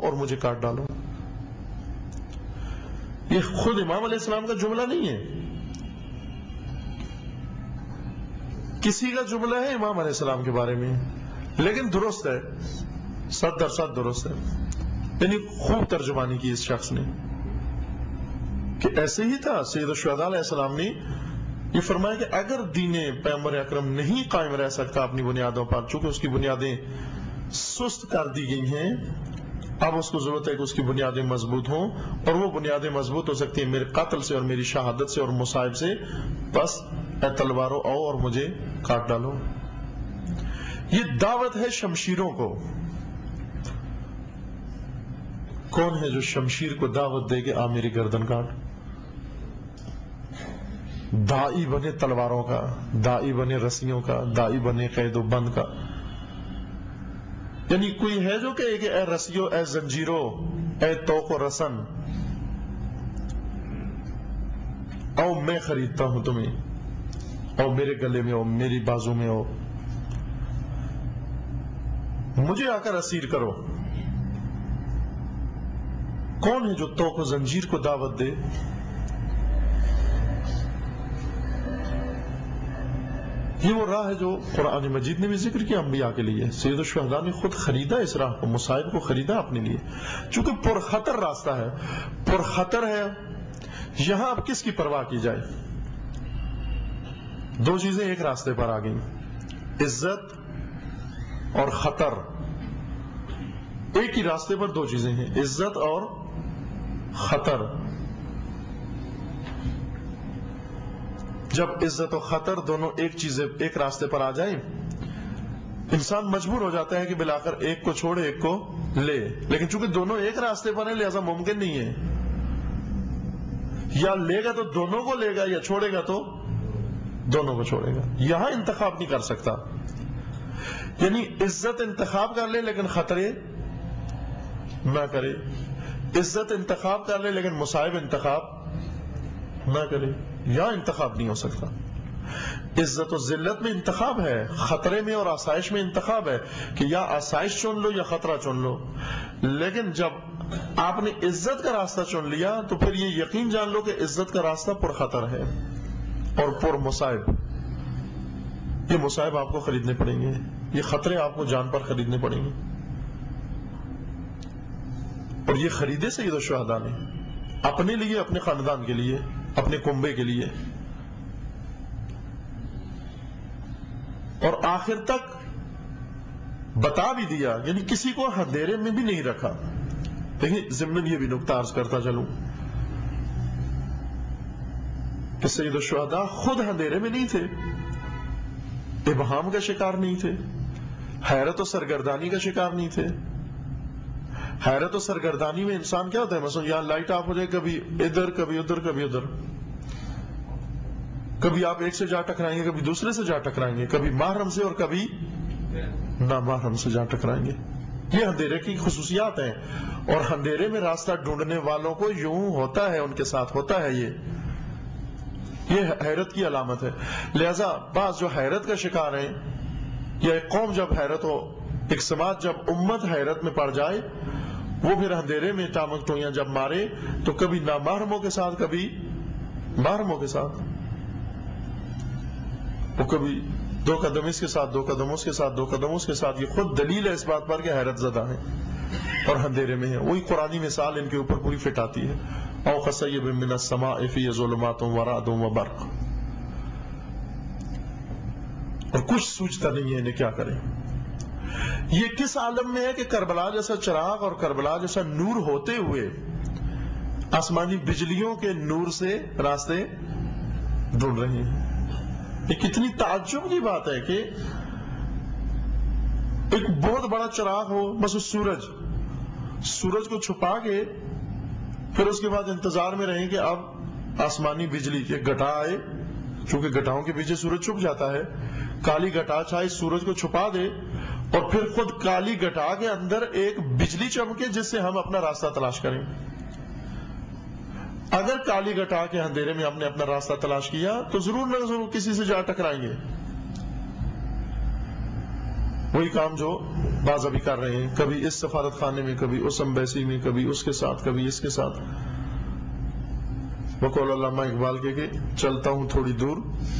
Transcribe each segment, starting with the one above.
اور مجھے کاٹ ڈالو. یہ خود امام علیہ السلام کا جملہ نہیں ہے، کسی کا جملہ ہے امام علیہ السلام کے بارے میں، لیکن درست ہے، 100% درست ہے. یعنی خوب ترجمانی کی اس شخص نے کہ ایسے ہی تھا. سید الشہداء علیہ السلام نے یہ فرمایا کہ اگر دین پیغمبر اکرم نہیں قائم رہ سکتا اپنی بنیادوں پر، چونکہ اس کی بنیادیں سست کر دی گئی ہیں، اب اس کو ضرورت ہے کہ اس کی بنیادیں مضبوط ہوں، اور وہ بنیادیں مضبوط ہو سکتی ہیں میرے قتل سے اور میری شہادت سے اور مصائب سے. بس اے تلواروں آؤ اور مجھے کاٹ ڈالو. یہ دعوت ہے شمشیروں کو. کون ہے جو شمشیر کو دعوت دے کہ آ میری گردن کاٹ؟ دائی بنے تلواروں کا، دائی بنے رسیوں کا، دائی بنے قید و بند کا. یعنی کوئی ہے جو کہے کہ اے رسیوں، اے زنجیروں، اے توق و رسن، او میں خریدتا ہوں تمہیں، او میرے گلے میں ہو، میری بازو میں ہو، مجھے آ کر اسیر کرو. کون ہے جو توق و زنجیر کو دعوت دے؟ یہ وہ راہ ہے جو قرآن مجید نے بھی ذکر کیا انبیاء کے لیے. سید الشہداء نے خود خریدا اس راہ کو، مصائب کو خریدا اپنے لیے، چونکہ پرخطر راستہ ہے، پرخطر ہے. یہاں اب کس کی پرواہ کی جائے؟ دو چیزیں ایک راستے پر آ گئیں، عزت اور خطر. ایک ہی راستے پر دو چیزیں ہیں، عزت اور خطر. جب عزت و خطر دونوں ایک راستے پر آ جائیں، انسان مجبور ہو جاتا ہے کہ بالآخر ایک کو چھوڑے ایک کو لے. لیکن چونکہ دونوں ایک راستے پر ہیں لہذا ممکن نہیں ہے، یا لے گا تو دونوں کو لے گا، یا چھوڑے گا تو دونوں کو چھوڑے گا. یہاں انتخاب نہیں کر سکتا. یعنی عزت انتخاب کر لے لیکن خطرے نہ کرے، عزت انتخاب کر لے لیکن مصائب انتخاب نہ کرے. یہاں انتخاب نہیں ہو سکتا. عزت و ذلت میں انتخاب ہے، خطرے میں اور آسائش میں انتخاب ہے کہ یا آسائش چن لو یا خطرہ چن لو. لیکن جب آپ نے عزت کا راستہ چن لیا تو پھر یہ یقین جان لو کہ عزت کا راستہ پر خطر ہے اور پر مصائب. یہ مصائب آپ کو خریدنے پڑیں گے، یہ خطرے آپ کو جان پر خریدنے پڑیں گے. اور یہ خریدے سید الشہداء نے اپنے لیے، اپنے خاندان کے لیے، اپنے کنبے کے لیے. اور آخر تک بتا بھی دیا، یعنی کسی کو اندھیرے میں بھی نہیں رکھا. دیکھیں ضمن یہ بھی نکتہ عرض کرتا چلوں کہ سید الشہداء خود اندھیرے میں نہیں تھے، ابہام کا شکار نہیں تھے، حیرت و سرگردانی کا شکار نہیں تھے. حیرت و سرگردانی میں انسان کیا ہوتا ہے، مثلا یہاں لائٹ آف ہو جائے، کبھی ادھر کبھی ادھر کبھی ادھر، کبھی آپ ایک سے جا ٹکرائیں گے، کبھی دوسرے سے جا ٹکرائیں گے، کبھی محرم سے اور کبھی نامحرم سے جا ٹکرائیں گے. یہ اندھیرے کی خصوصیات ہیں، اور اندھیرے میں راستہ ڈھونڈنے والوں کو یوں ہوتا ہے، ان کے ساتھ ہوتا ہے. یہ حیرت کی علامت ہے. لہذا بعض جو حیرت کا شکار ہیں، یا ایک قوم جب حیرت ہو، ایک سماج جب امت حیرت میں پڑ جائے، وہ پھر اندھیرے میں ٹامک ٹوئیاں جب مارے تو کبھی نامحرموں کے ساتھ کبھی محرموں کے ساتھ، وہ کبھی دو قدم اس کے ساتھ، دو قدم اس کے ساتھ، دو قدم اس کے ساتھ. یہ خود دلیل ہے اس بات پر کہ حیرت زدہ ہیں اور اندھیرے میں ہیں. وہی قرآنی مثال ان کے اوپر پوری فٹ آتی ہے. او کصیب من السماء فیہ ظلمات ورعد وبرق. اور کچھ سوچتا نہیں ہے انہیں کیا کریں. یہ کس عالم میں ہے کہ کربلا جیسا چراغ اور کربلا جیسا نور ہوتے ہوئے آسمانی بجلیوں کے نور سے راستے ڈھونڈ رہے ہیں. یہ کتنی تعجب کی بات ہے کہ ایک بہت بڑا چراغ ہو، بس سورج کو چھپا کے پھر اس کے بعد انتظار میں رہیں کہ اب آسمانی بجلی کے گھٹا آئے، چونکہ گھٹاؤں کے پیچھے سورج چھپ جاتا ہے، کالی گھٹا چھائے سورج کو چھپا دے، اور پھر خود کالی گھٹا کے اندر ایک بجلی چمکے جس سے ہم اپنا راستہ تلاش کریں. اگر کالی گھٹا کے اندھیرے میں ہم نے اپنا راستہ تلاش کیا تو ضرور نہ ضرور کسی سے جا ٹکرائیں گے. وہی کام جو بعض ابھی کر رہے ہیں، کبھی اس سفارت خانے میں، کبھی اس امبیسی میں، کبھی اس کے ساتھ، کبھی اس کے ساتھ. بقول علامہ اقبال کے کہ چلتا ہوں تھوڑی دور،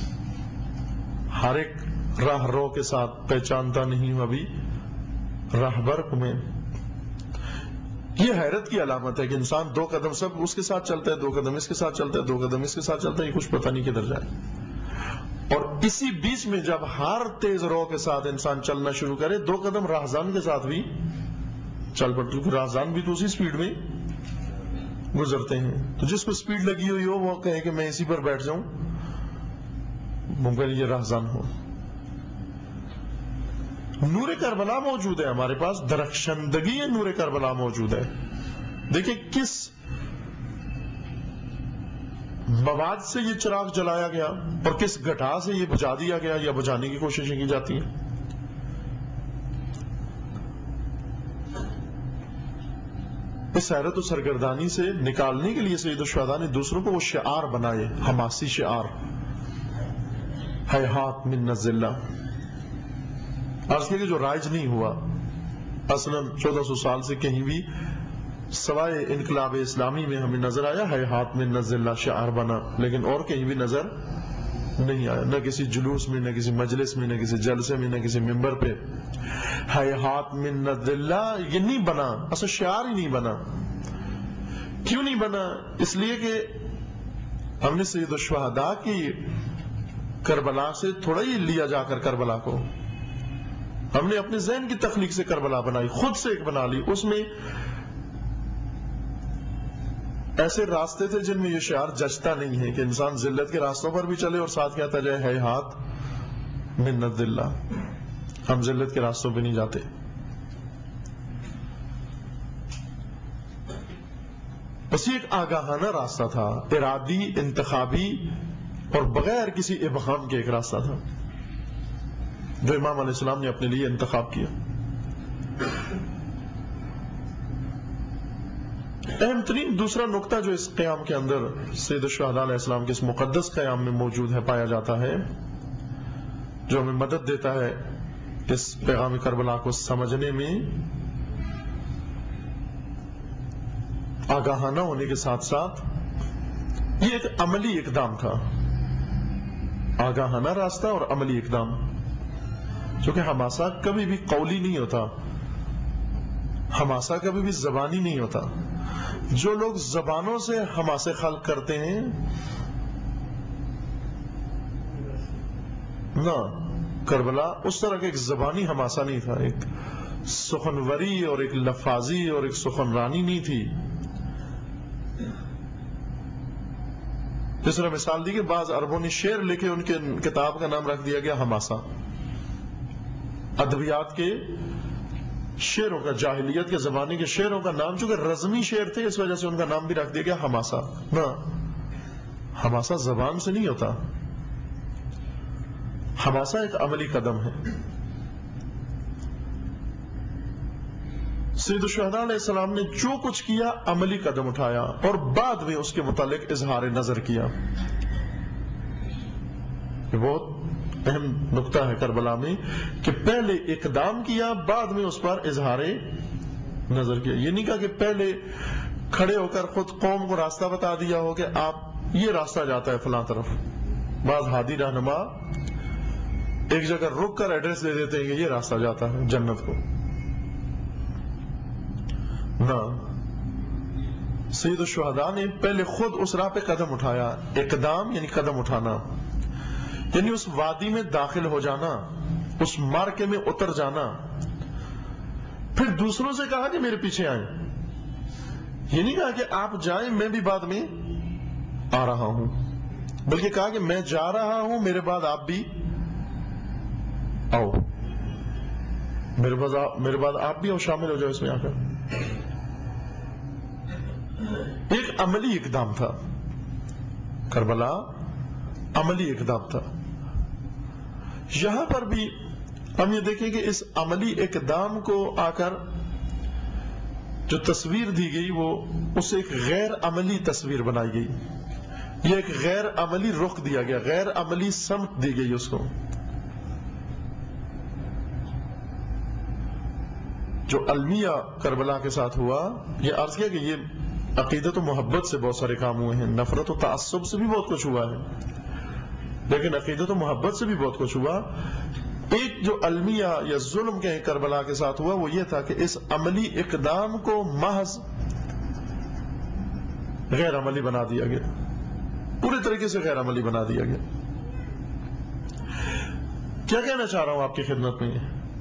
ہر ایک راہ رو کے ساتھ پہچانتا نہیں ہوں ابھی راہبر کو میں. یہ حیرت کی علامت ہے کہ انسان 2 قدم سب اس کے ساتھ چلتا ہے، 2 قدم اس کے ساتھ چلتا ہے، 2 قدم اس کے ساتھ چلتا ہے، یہ کچھ پتہ نہیں کدھر جائے. اور اسی بیچ میں جب ہر تیز رو کے ساتھ انسان چلنا شروع کرے، 2 قدم راہزان کے ساتھ بھی چل پڑتے، کیونکہ راہزان بھی تو اسی سپیڈ میں گزرتے ہیں. تو جس کو سپیڈ لگی ہوئی ہو وہ کہے کہ میں اسی پر بیٹھ جاؤں، ممکن یہ راہزان ہو. نور کربلا موجود ہے ہمارے پاس، درخشندگی نور کربلا موجود ہے. دیکھیں کس مواد سے یہ چراغ جلایا گیا اور کس گھٹا سے یہ بجھا دیا گیا یا بجھانے کی کوششیں کی جاتی ہیں. اس حیرت و سرگردانی سے نکالنے کے لیے سید الشہداء نے دوسروں کو وہ شعار بنائے، حماسی شعار، ہیہات من الذلہ. عرض کیا کہ جو رائج نہیں ہوا اصلاً 1400 سال سے کہیں بھی سوائے انقلاب اسلامی میں ہمیں نظر آیا ہیہات من الذلہ شعار بنا، لیکن اور کہیں بھی نظر نہیں آیا، نہ کسی جلوس میں، نہ کسی مجلس میں، نہ کسی جلسے میں، نہ کسی ممبر پہ. ہیہات من الذلہ یہ نہیں بنا، اصل شعار ہی نہیں بنا. کیوں نہیں بنا؟ اس لیے کہ ہم نے سید الشہداء کی کربلا سے تھوڑا ہی لیا جا کر کربلا کو، ہم نے اپنے ذہن کی تخلیق سے کربلا بنائی، خود سے ایک بنا لی. اس میں ایسے راستے تھے جن میں یہ شعار جچتا نہیں ہے کہ انسان ذلت کے راستوں پر بھی چلے اور ساتھ کہتا جائے ہیہات من الذلہ. ہم ذلت کے راستوں پہ نہیں جاتے. بس یہ ایک آگاہانہ راستہ تھا، ارادی، انتخابی اور بغیر کسی ابہام کے ایک راستہ تھا جو امام علیہ السلام نے اپنے لیے انتخاب کیا. اہم ترین دوسرا نقطہ جو اس قیام کے اندر سید الشہداء علیہ السلام کے اس مقدس قیام میں موجود ہے، پایا جاتا ہے، جو ہمیں مدد دیتا ہے اس پیغام کربلا کو سمجھنے میں، آگاہانہ ہونے کے ساتھ ساتھ یہ ایک عملی اقدام تھا. آگاہانہ راستہ اور عملی اقدام، کیونکہ حماسہ کبھی بھی قولی نہیں ہوتا، حماسہ کبھی بھی زبانی نہیں ہوتا. جو لوگ زبانوں سے حماسے خلق کرتے ہیں نہ، کربلا اس طرح کا ایک زبانی حماسہ نہیں تھا، ایک سخنوری اور ایک لفاظی اور ایک سخنرانی نہیں تھی. جس طرح مثال دی کہ بعض عربوں نے شعر لکھے، ان کے کتاب کا نام رکھ دیا گیا حماسہ. ادبیات کے شعروں کا، جاہلیت کے زمانے کے شعروں کا نام چونکہ رزمی شعر تھے اس وجہ سے ان کا نام بھی رکھ دیا گیا حماسہ. نہ، حماسہ زبان سے نہیں ہوتا، حماسہ ایک عملی قدم ہے. سید الشہداء علیہ السلام نے جو کچھ کیا عملی قدم اٹھایا اور بعد میں اس کے متعلق اظہار نظر کیا. یہ بہت اہم نقطہ ہے کربلا میں کہ پہلے اقدام کیا، بعد میں اس پر اظہار نظر کیا. یہ نہیں کہا کہ پہلے کھڑے ہو کر خود قوم کو راستہ بتا دیا ہو کہ آپ یہ راستہ جاتا ہے فلاں طرف. بعض ہادی رہنما ایک جگہ رک کر ایڈریس دے دیتے ہیں کہ یہ راستہ جاتا ہے جنت کو. نہ، سید الشہداء نے پہلے خود اس راہ پہ قدم اٹھایا. اقدام یعنی قدم اٹھانا، یعنی اس وادی میں داخل ہو جانا، اس مارکے میں اتر جانا. پھر دوسروں سے کہا کہ میرے پیچھے آئیں. یہ نہیں کہا کہ آپ جائیں میں بھی بعد میں آ رہا ہوں، بلکہ کہا کہ میں جا رہا ہوں، میرے بعد آپ بھی آؤ، میرے بعد آپ بھی آؤ، شامل ہو جاؤ اس میں آ کر. ایک عملی اقدام تھا کربلا، عملی اقدام تھا. یہاں پر بھی ہم یہ دیکھیں کہ اس عملی اقدام کو آ کر جو تصویر دی گئی وہ اس سے ایک غیر عملی تصویر بنائی گئی. یہ ایک غیر عملی رخ دیا گیا، غیر عملی سمت دی گئی اس کو. جو المیہ کربلا کے ساتھ ہوا، یہ عرض کیا کہ یہ عقیدت و محبت سے بہت سارے کام ہوئے ہیں، نفرت و تعصب سے بھی بہت کچھ ہوا ہے، لیکن عقیدت و محبت سے بھی بہت کچھ ہوا۔ ایک جو المیہ یا ظلم کے کربلا کے ساتھ ہوا وہ یہ تھا کہ اس عملی اقدام کو محض غیر عملی بنا دیا گیا، پورے طریقے سے غیر عملی بنا دیا گیا۔ کیا کہنا چاہ رہا ہوں آپ کی خدمت میں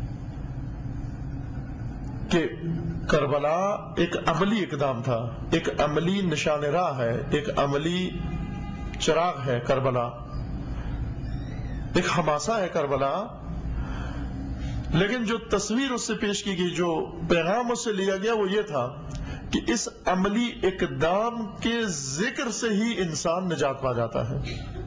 کہ کربلا ایک عملی اقدام تھا، ایک عملی نشان راہ ہے، ایک عملی چراغ ہے کربلا، ایک حماسہ ہے کربلا، لیکن جو تصویر اس سے پیش کی گئی، جو پیغام اس سے لیا گیا وہ یہ تھا کہ اس عملی اقدام کے ذکر سے ہی انسان نجات پا جاتا ہے۔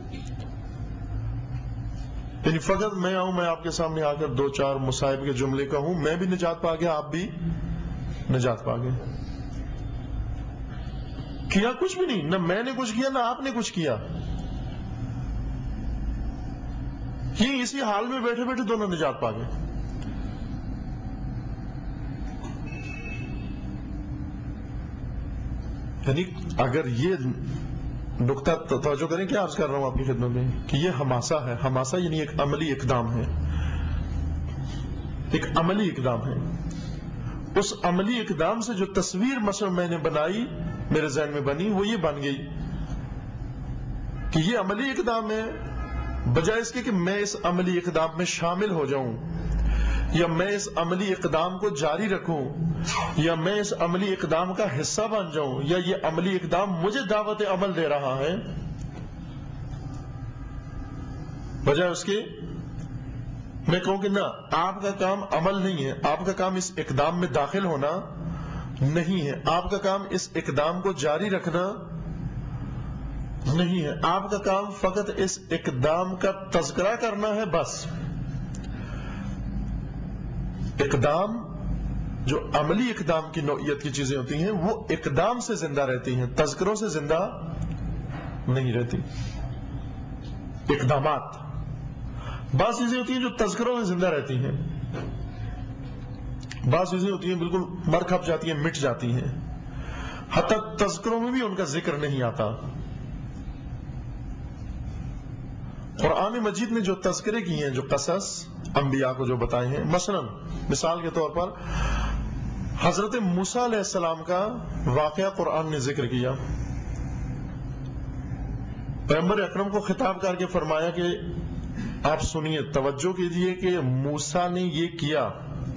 یعنی فقط میں آؤں، میں آپ کے سامنے آ کر دو چار مصائب کے جملے کہوں، میں بھی نجات پا گیا، آپ بھی نجات پا گئے۔ کیا کچھ بھی نہیں، نہ میں نے کچھ کیا نہ آپ نے کچھ کیا، یہ اسی حال میں بیٹھے بیٹھے دونوں نجات پا گئے۔ یعنی اگر یہ نقطہ توجہ کریں، کیا عرض کر رہا ہوں آپ کی خدمت میں کہ یہ حماسہ ہے، حماسہ یعنی ایک عملی اقدام ہے، ایک عملی اقدام ہے۔ اس عملی اقدام سے جو تصویر مثلا میں نے بنائی، میرے ذہن میں بنی، وہ یہ بن گئی کہ یہ عملی اقدام ہے، بجائے اس کے کہ میں اس عملی اقدام میں شامل ہو جاؤں، یا میں اس عملی اقدام کو جاری رکھوں، یا میں اس عملی اقدام کا حصہ بن جاؤں، یا یہ عملی اقدام مجھے دعوت عمل دے رہا ہے، بجائے اس کے میں کہوں کہ نہ، آپ کا کام عمل نہیں ہے، آپ کا کام اس اقدام میں داخل ہونا نہیں ہے، آپ کا کام اس اقدام کو جاری رکھنا نہیں ہے، آپ کا کام فقط اس اقدام کا تذکرہ کرنا ہے بس۔ اقدام جو عملی اقدام کی نوعیت کی چیزیں ہوتی ہیں وہ اقدام سے زندہ رہتی ہیں، تذکروں سے زندہ نہیں رہتی۔ اقدامات بعض چیزیں ہوتی ہیں جو تذکروں سے زندہ رہتی ہیں، بعض چیزیں ہوتی ہیں بالکل مر کھپ جاتی ہیں، مٹ جاتی ہیں، حتیٰ تذکروں میں بھی ان کا ذکر نہیں آتا۔ قرآن مجید نے جو تذکرے کیے ہیں، جو قصص انبیاء کو جو بتائے ہیں، مثلا مثال کے طور پر حضرت موسیٰ علیہ السلام کا واقعہ قرآن نے ذکر کیا۔ پیغمبر اکرم کو خطاب کر کے فرمایا کہ آپ سنیے، توجہ کیجئے کہ موسیٰ نے یہ کیا،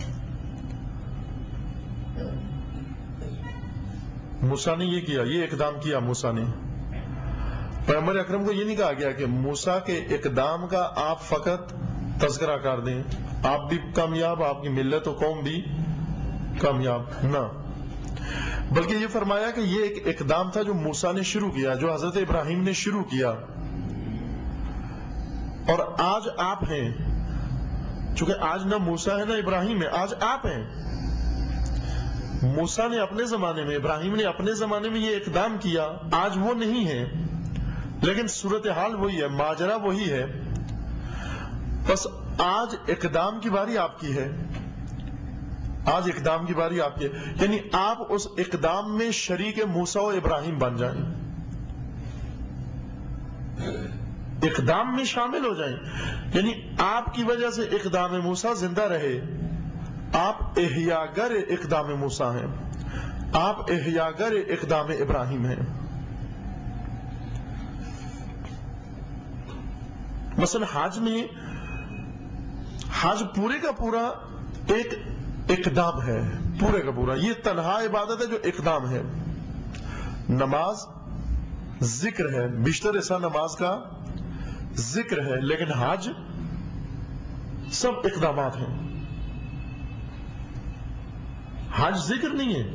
موسیٰ نے یہ کیا، یہ اقدام کیا موسیٰ نے۔ پیغمبر اکرم کو یہ نہیں کہا گیا کہ موسیٰ کے اقدام کا آپ فقط تذکرہ کر دیں، آپ بھی کامیاب، آپ کی ملت و قوم بھی کامیاب، نہ، بلکہ یہ فرمایا کہ یہ ایک اقدام تھا جو موسیٰ نے شروع کیا، جو حضرت ابراہیم نے شروع کیا، اور آج آپ ہیں، چونکہ آج نہ موسیٰ ہے نہ ابراہیم ہے، آج آپ ہیں۔ موسیٰ نے اپنے زمانے میں، ابراہیم نے اپنے زمانے میں یہ اقدام کیا، آج وہ نہیں ہے، لیکن صورتحال وہی ہے، ماجرا وہی ہے، بس آج اقدام کی باری آپ کی ہے، آج اقدام کی باری آپ کی ہے، یعنی آپ اس اقدام میں شریک موسیٰ و ابراہیم بن جائیں، اقدام میں شامل ہو جائیں، یعنی آپ کی وجہ سے اقدام موسیٰ زندہ رہے، آپ احیاگر اقدام موسیٰ ہیں، آپ احیاگر اقدام ابراہیم ہیں۔ مثلا حج میں، حج پورے کا پورا ایک اقدام ہے، پورے کا پورا، یہ تنہا عبادت ہے جو اقدام ہے۔ نماز ذکر ہے، بیشتر حصہ نماز کا ذکر ہے، لیکن حج سب اقدامات ہیں، حج ذکر نہیں ہے۔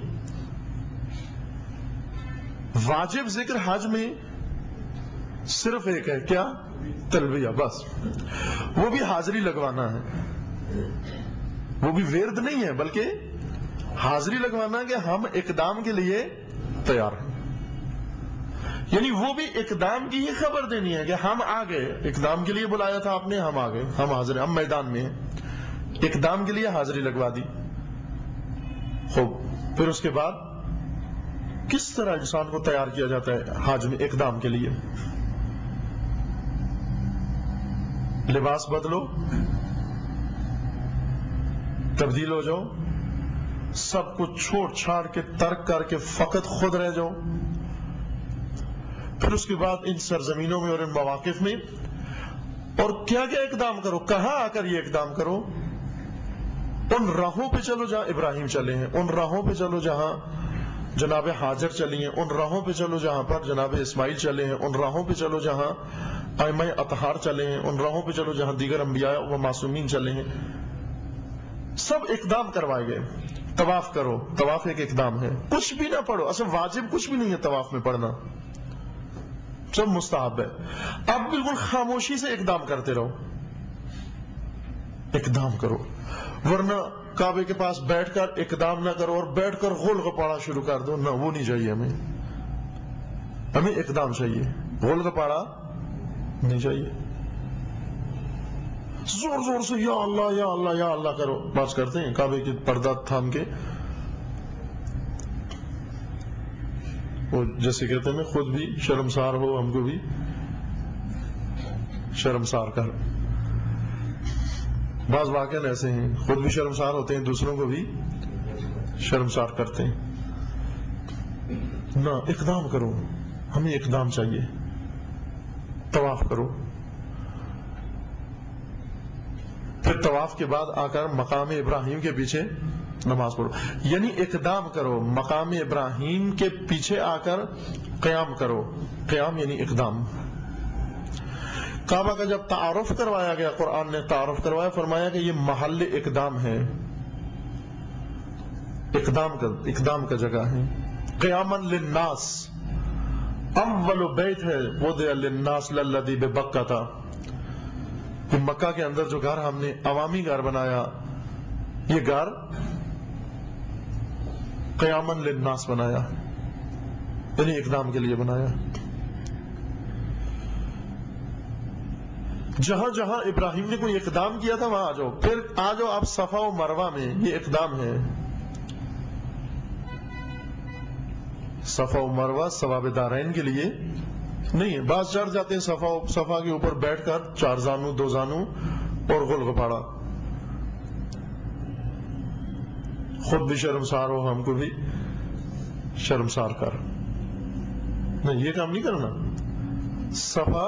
واجب ذکر حج میں صرف ایک ہے، کیا؟ تلبیہ، بس، وہ بھی حاضری لگوانا ہے، وہ بھی ورد نہیں ہے بلکہ حاضری لگوانا کہ ہم اقدام کے لیے تیار ہیں، یعنی وہ بھی اقدام کی ہی خبر دینی ہے کہ ہم آ گئے، اقدام کے لیے بلایا تھا آپ نے، ہم آ گئے، ہم حاضر ہیں، ہم میدان میں ہیں، اقدام کے لیے حاضری لگوا دی۔ خوب، پھر اس کے بعد کس طرح انسان کو تیار کیا جاتا ہے حج میں اقدام کے لیے؟ لباس بدلو، تبدیل ہو جاؤ، سب کچھ چھوڑ چھاڑ کے ترک کر کے فقط خود رہ جاؤ. پھر اس کے بعد ان سرزمینوں میں اور ان مواقف میں اور کیا کیا اقدام کرو، کہاں آ کر یہ اقدام کرو؟ ان راہوں پہ چلو جہاں ابراہیم چلے ہیں، ان راہوں پہ چلو جہاں جناب ہاجر چلی ہیں، ان راہوں پہ چلو جہاں پر جناب اسماعیل چلے ہیں، ان راہوں پہ چلو جہاں ائمہ اطہار چلے ہیں، ان راہوں پہ چلو جہاں دیگر انبیاء و معصومین چلے ہیں. سب اقدام کروائے گئے. طواف کرو، طواف ایک اقدام ہے. کچھ بھی نہ پڑھو، اصل واجب کچھ بھی نہیں ہے طواف میں پڑھنا، سب مستحب ہے. اب بالکل خاموشی سے اقدام کرتے رہو، اقدام کرو. ورنہ کعبے کے پاس بیٹھ کر اقدام نہ کرو اور بیٹھ کر غول گپاڑا شروع کر دو، نہ وہ نہیں چاہیے. ہمیں اقدام چاہیے، غول گپاڑا نہیں چاہیے. زور زور سے یا اللہ یا اللہ یا اللہ کرو، بات کرتے ہیں کعبے کی پردہ تھام کے. وہ جیسے کہتے ہیں خود بھی شرمسار ہو، ہم کو بھی شرمسار کر. بعض واقعہ ایسے ہیں، خود بھی شرمسار ہوتے ہیں، دوسروں کو بھی شرمسار کرتے ہیں. نہ، اقدام کرو، ہمیں اقدام چاہیے. طواف کرو، پھر طواف کے بعد آ کر مقام ابراہیم کے پیچھے نماز پڑھو. یعنی اقدام کرو، مقام ابراہیم کے پیچھے آ کر قیام کرو. قیام یعنی اقدام. کعبہ کا جب تعارف کروایا گیا، قرآن نے تعارف کروایا، فرمایا کہ یہ محل اقدام ہے، اقدام کا جگہ ہے. قیاما للناس، اول بیت ہے وضع للناس للذی ببکہ تھا. مکہ کے اندر جو گھر ہم نے عوامی گھر بنایا، یہ گھر قیاما للناس بنایا، یعنی اقدام کے لیے بنایا. جہاں جہاں ابراہیم نے کوئی اقدام کیا تھا وہاں آ جاؤ. پھر آ جاؤ آپ صفا و مروہ میں، یہ اقدام ہے. صفا و مروہ ثواب دارین کے لیے نہیں ہے. بعض چڑھ جاتے ہیں صفا کے اوپر بیٹھ کر، 4 زانو 2 زانو اور غل گپاڑا. خود بھی شرمسار ہو، ہم کو بھی شرمسار کر. نہیں، یہ کام نہیں کرنا. صفا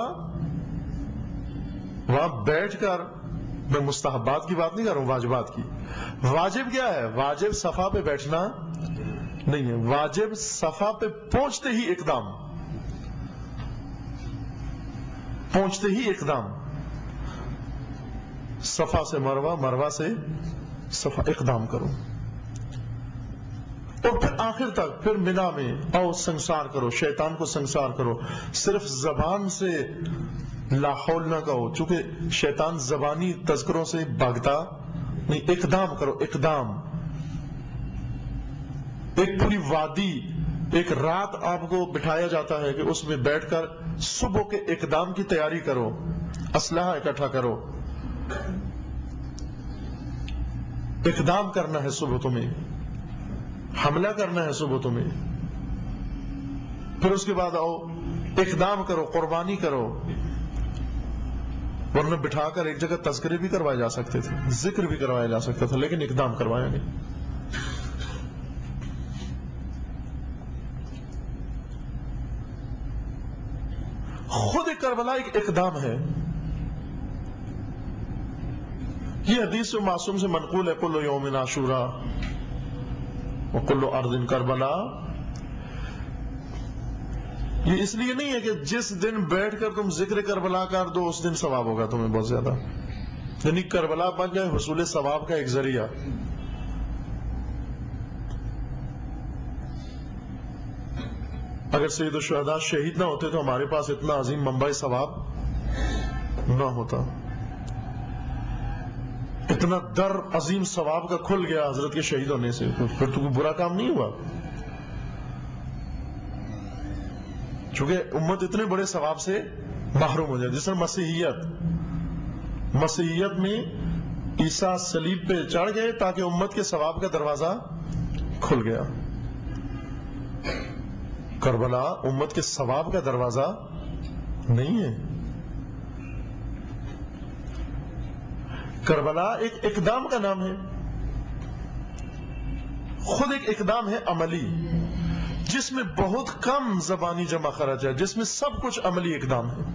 وہاں بیٹھ کر، میں مستحبات کی بات نہیں کر رہا ہوں، واجبات کی. واجب کیا ہے؟ واجب صفا پہ بیٹھنا نہیں ہے، واجب صفا پہ پہنچتے ہی اقدام، پہنچتے ہی اقدام. صفا سے مروہ، مروہ سے صفا، اقدام کرو. اور پھر آخر تک، پھر منا میں آؤ، سنسار کرو، شیطان کو سنسار کرو. صرف زبان سے لا حول نہ کہو، چونکہ شیطان زبانی تذکروں سے بھاگتا نہیں. اقدام کرو، اقدام. ایک پوری وادی، ایک رات آپ کو بٹھایا جاتا ہے کہ اس میں بیٹھ کر صبح کے اقدام کی تیاری کرو. اسلحہ اکٹھا کرو، اقدام کرنا ہے صبح تمہیں، حملہ کرنا ہے صبح تمہیں. پھر اس کے بعد آؤ، اقدام کرو، قربانی کرو. ورنہ بٹھا کر ایک جگہ تذکرے بھی کروائے جا سکتے تھے، ذکر بھی کروایا جا سکتا تھا، لیکن اقدام کروایا نہیں. خود کربلا ایک اقدام ہے. یہ حدیث معصوم سے منقول ہے، کل یوم عاشورا وکل ارض کربلا. یہ اس لیے نہیں ہے کہ جس دن بیٹھ کر تم ذکر کربلا کر دو اس دن ثواب ہوگا تمہیں بہت زیادہ. یعنی کربلا بن جائے حصول ثواب کا ایک ذریعہ. اگر سید الشہداء شہید نہ ہوتے تو ہمارے پاس اتنا عظیم منبع ثواب نہ ہوتا. اتنا در عظیم ثواب کا کھل گیا حضرت کے شہید ہونے سے، پھر تو کوئی برا کام نہیں ہوا. چونکہ امت اتنے بڑے ثواب سے محروم ہو جائے. جس طرح مسیحیت میں عیسیٰ صلیب پہ چڑھ گئے تاکہ امت کے ثواب کا دروازہ کھل گیا. کربلا امت کے ثواب کا دروازہ نہیں ہے. کربلا ایک اقدام کا نام ہے، خود ایک اقدام ہے عملی، جس میں بہت کم زبانی جمع خرچ ہے، جس میں سب کچھ عملی اقدام ہے.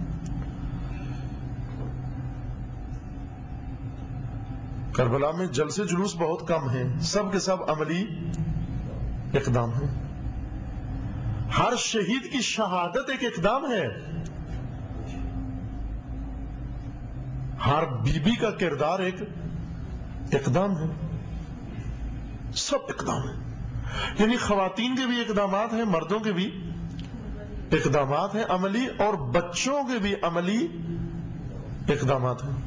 کربلا میں جلسے جلوس بہت کم ہیں، سب کے سب عملی اقدام ہے. ہر شہید کی شہادت ایک اقدام ہے، ہر بی بی کا کردار ایک اقدام ہے، سب اقدام ہے. یعنی خواتین کے بھی اقدامات ہیں، مردوں کے بھی اقدامات ہیں عملی، اور بچوں کے بھی عملی اقدامات ہیں.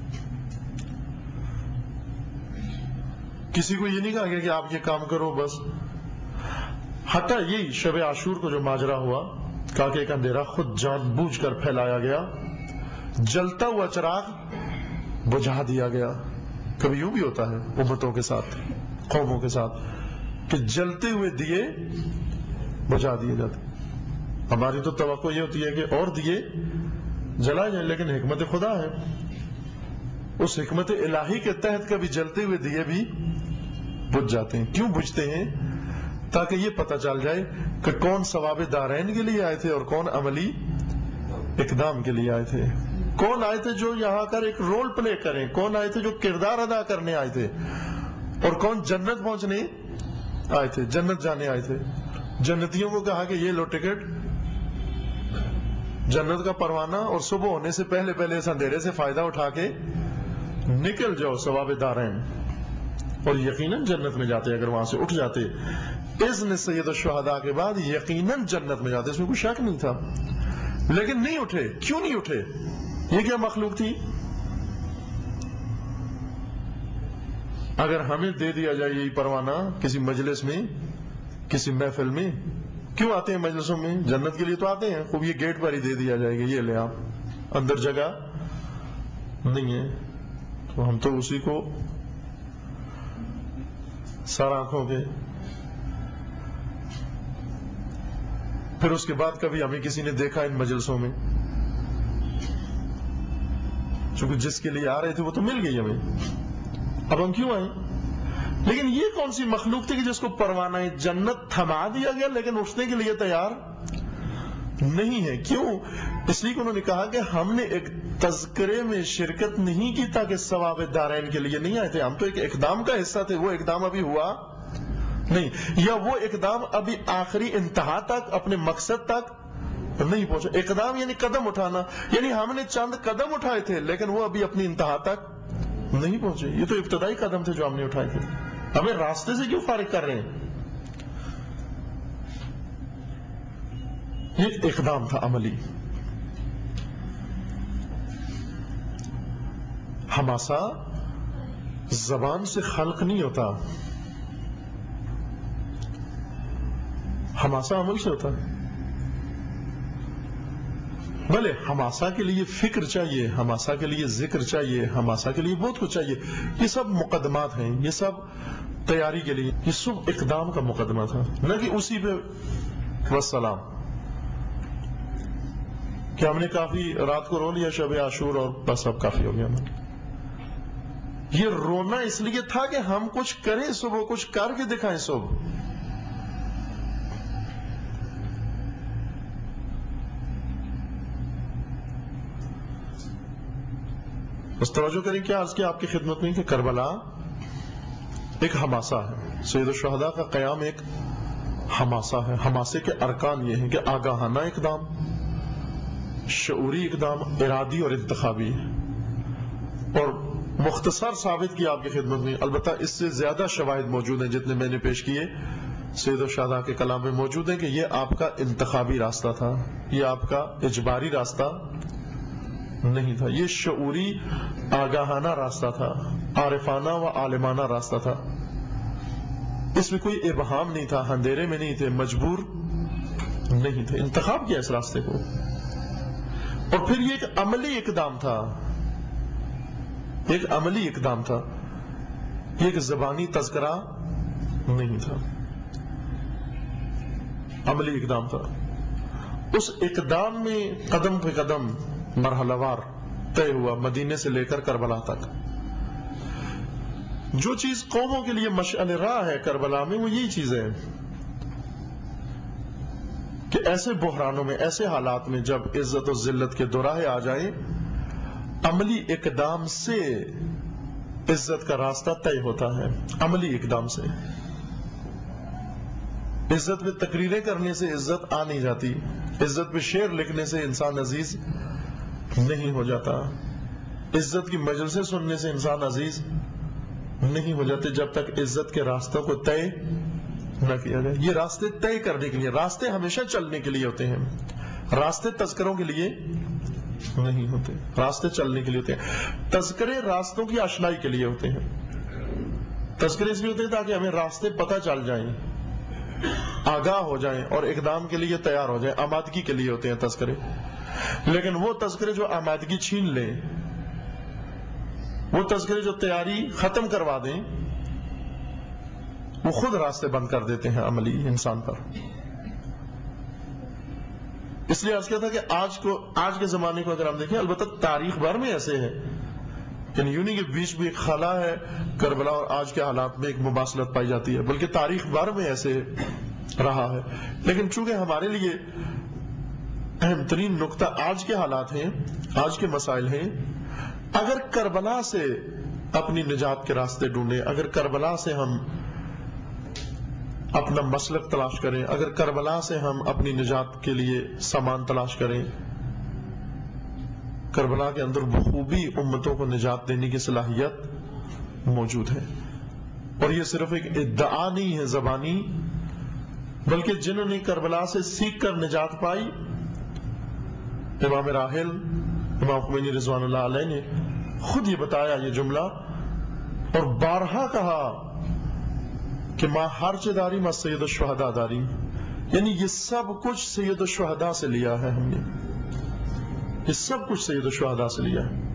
کسی کو یہ نہیں کہا گیا کہ آپ یہ کام کرو بس. حتیٰ یہی شب عاشور کو جو ماجرا ہوا، کہا کہ ایک اندھیرا خود جان بوجھ کر پھیلایا گیا، جلتا ہوا چراغ بجھا دیا گیا. کبھی یوں بھی ہوتا ہے امتوں کے ساتھ، قوموں کے ساتھ، کہ جلتے ہوئے دیے بجھا دیے جاتے. ہماری تو توقع یہ ہوتی ہے کہ اور دیے جلائے جائیں، لیکن حکمت خدا ہے، اس حکمت الہی کے تحت کبھی جلتے ہوئے دیے بھی بجھ جاتے ہیں. کیوں بجھتے ہیں؟ تاکہ یہ پتہ چل جائے کہ کون ثواب دارین کے لیے آئے تھے اور کون عملی اقدام کے لیے آئے تھے. کون آئے تھے جو یہاں کر ایک رول پلے کریں، کون آئے تھے جو کردار ادا کرنے آئے تھے، اور کون جنت پہنچنے آئے تھے، جنت جانے آئے تھے. جنتیوں کو کہا کہ یہ لو ٹکٹ، جنت کا پروانہ، اور صبح ہونے سے پہلے پہلے اس اندھیرے سے فائدہ اٹھا کے نکل جاؤ ثواب دارین، اور یقیناً جنت میں جاتے. اگر وہاں سے اٹھ جاتے اذن سید الشہداء کے بعد یقیناً جنت میں جاتے، اس میں کوئی شک نہیں تھا. لیکن نہیں اٹھے. کیوں نہیں اٹھے؟ یہ کیا مخلوق تھی؟ اگر ہمیں دے دیا جائے یہی پروانہ کسی مجلس میں، کسی محفل میں، کیوں آتے ہیں مجلسوں میں؟ جنت کے لیے تو آتے ہیں. خوب یہ گیٹ پر ہی دے دیا جائے گا، یہ لے آپ، اندر جگہ نہیں ہے. تو ہم تو اسی کو سر آنکھوں کے. پھر اس کے بعد کبھی ہمیں کسی نے دیکھا ان مجلسوں میں، چونکہ جس کے لیے آ رہے تھے وہ تو مل گئی ہمیں، اب ہم کیوں آئے؟ لیکن یہ کون سی مخلوق تھی کہ جس کو پروانہ جنت تھما دیا گیا لیکن اٹھنے کے لیے تیار نہیں ہے؟ کیوں؟ اس لیے کہ انہوں نے کہا کہ ہم نے ایک تذکرے میں شرکت نہیں کی تاکہ ثواب دارین کے لیے نہیں آئے تھے، ہم تو ایک اقدام کا حصہ تھے. وہ اقدام ابھی ہوا نہیں، یا وہ اقدام ابھی آخری انتہا تک، اپنے مقصد تک نہیں پہنچا. اقدام یعنی قدم اٹھانا، یعنی ہم نے چند قدم اٹھائے تھے لیکن وہ ابھی اپنی انتہا تک نہیں پہنچے. یہ تو ابتدائی قدم تھے جو ہم نے اٹھائے تھے. ہمیں راستے سے کیوں فارغ کر رہے ہیں؟ یہ اقدام تھا عملی. حماسہ زبان سے خلق نہیں ہوتا، حماسہ عمل سے ہوتا ہے. بھلے حماسہ کے لیے فکر چاہیے، حماسہ کے لیے ذکر چاہیے، حماسہ کے لیے بہت کچھ چاہیے، یہ سب مقدمات ہیں، یہ سب تیاری کے لیے. یہ سب اقدام کا مقدمہ تھا، نہ کہ اسی پہ والسلام کہ ہم نے کافی رات کو رو لیا شب عاشور اور بس اب کافی ہو گیا. یہ رونا اس لیے تھا کہ ہم کچھ کریں صبح، کچھ کر کے دکھائیں صبح. بس توجہ کریں کیا عرض کیا آپ کی خدمت میں کہ کربلا ایک حماسہ ہے. سید الشہداء کا قیام ایک حماسہ ہے. حماسے کے ارکان یہ ہیں کہ آگاہانہ اقدام، شعوری اقدام، ارادی اور انتخابی. اور مختصر ثابت کیا آپ کی خدمت میں، البتہ اس سے زیادہ شواہد موجود ہیں جتنے میں نے پیش کیے سید الشہداء کے کلام میں موجود ہیں، کہ یہ آپ کا انتخابی راستہ تھا، یہ آپ کا اجباری راستہ نہیں تھا. یہ شعوری آگاہانہ راستہ تھا، عارفانہ و عالمانہ راستہ تھا. اس میں کوئی ابہام نہیں تھا، اندھیرے میں نہیں تھے، مجبور نہیں تھے، انتخاب کیا اس راستے کو. اور پھر یہ ایک عملی اقدام تھا، ایک عملی اقدام تھا، یہ ایک زبانی تذکرہ نہیں تھا. عملی اقدام تھا. اس اقدام میں قدم پہ قدم مرحلہ وار طے ہوا مدینے سے لے کر کربلا تک. جو چیز قوموں کے لیے مشعل راہ ہے کربلا میں وہ یہی چیز ہے کہ ایسے بحرانوں میں، ایسے حالات میں جب عزت و ذلت کے دوراہے آ جائیں، عملی اقدام سے عزت کا راستہ طے ہوتا ہے. عملی اقدام سے. عزت پہ تقریریں کرنے سے عزت آ نہیں جاتی. عزت پہ شعر لکھنے سے انسان عزیز نہیں ہو جاتا. عزت کی مجلسیں سننے سے انسان عزیز نہیں ہو جاتے جب تک عزت کے راستوں کو طے نہ کیا جائے. یہ راستے طے کرنے کے لیے، راستے ہمیشہ چلنے کے لیے ہوتے ہیں. راستے تذکروں کے لیے نہیں ہوتے. راستے چلنے کے لیے ہوتے ہیں. تذکرے راستوں کی آشنائی کے لیے ہوتے ہیں. تذکرے اس لیے ہوتے ہیں تاکہ ہمیں راستے پتہ چل جائیں، آگاہ ہو جائیں اور اقدام کے لیے تیار ہو جائیں. آمادگی کے لیے ہوتے ہیں تذکرے. لیکن وہ تذکرے جو آمادگی چھین لیں، وہ تذکرے جو تیاری ختم کروا دیں، وہ خود راستے بند کر دیتے ہیں عملی انسان پر. اس لیے عرض کیا تھا کہ آج کے زمانے کو اگر ہم دیکھیں، البتہ تاریخ بھر میں ایسے ہے، یعنی یونی کے بیچ بھی ایک خلا ہے کربلا اور آج کے حالات میں ایک مماثلت پائی جاتی ہے، بلکہ تاریخ بھر میں ایسے رہا ہے. لیکن چونکہ ہمارے لیے اہم ترین نقطہ آج کے حالات ہیں، آج کے مسائل ہیں، اگر کربلا سے اپنی نجات کے راستے ڈھونڈیں، اگر کربلا سے ہم اپنا مسلک تلاش کریں، اگر کربلا سے ہم اپنی نجات کے لیے سامان تلاش کریں، کربلا کے اندر بخوبی امتوں کو نجات دینے کی صلاحیت موجود ہے. اور یہ صرف ایک ادعا نہیں ہے زبانی، بلکہ جنہوں نے کربلا سے سیکھ کر نجات پائی، امام راحل امام خمینی رضوان اللہ علیہ نے خود یہ بتایا یہ جملہ، اور بارہا کہا کہ ما ہرچ داری ما سید الشہداء داری، یعنی یہ سب کچھ سید الشہداء سے لیا ہے. ہم نے یہ سب کچھ سید الشہداء سے لیا ہے.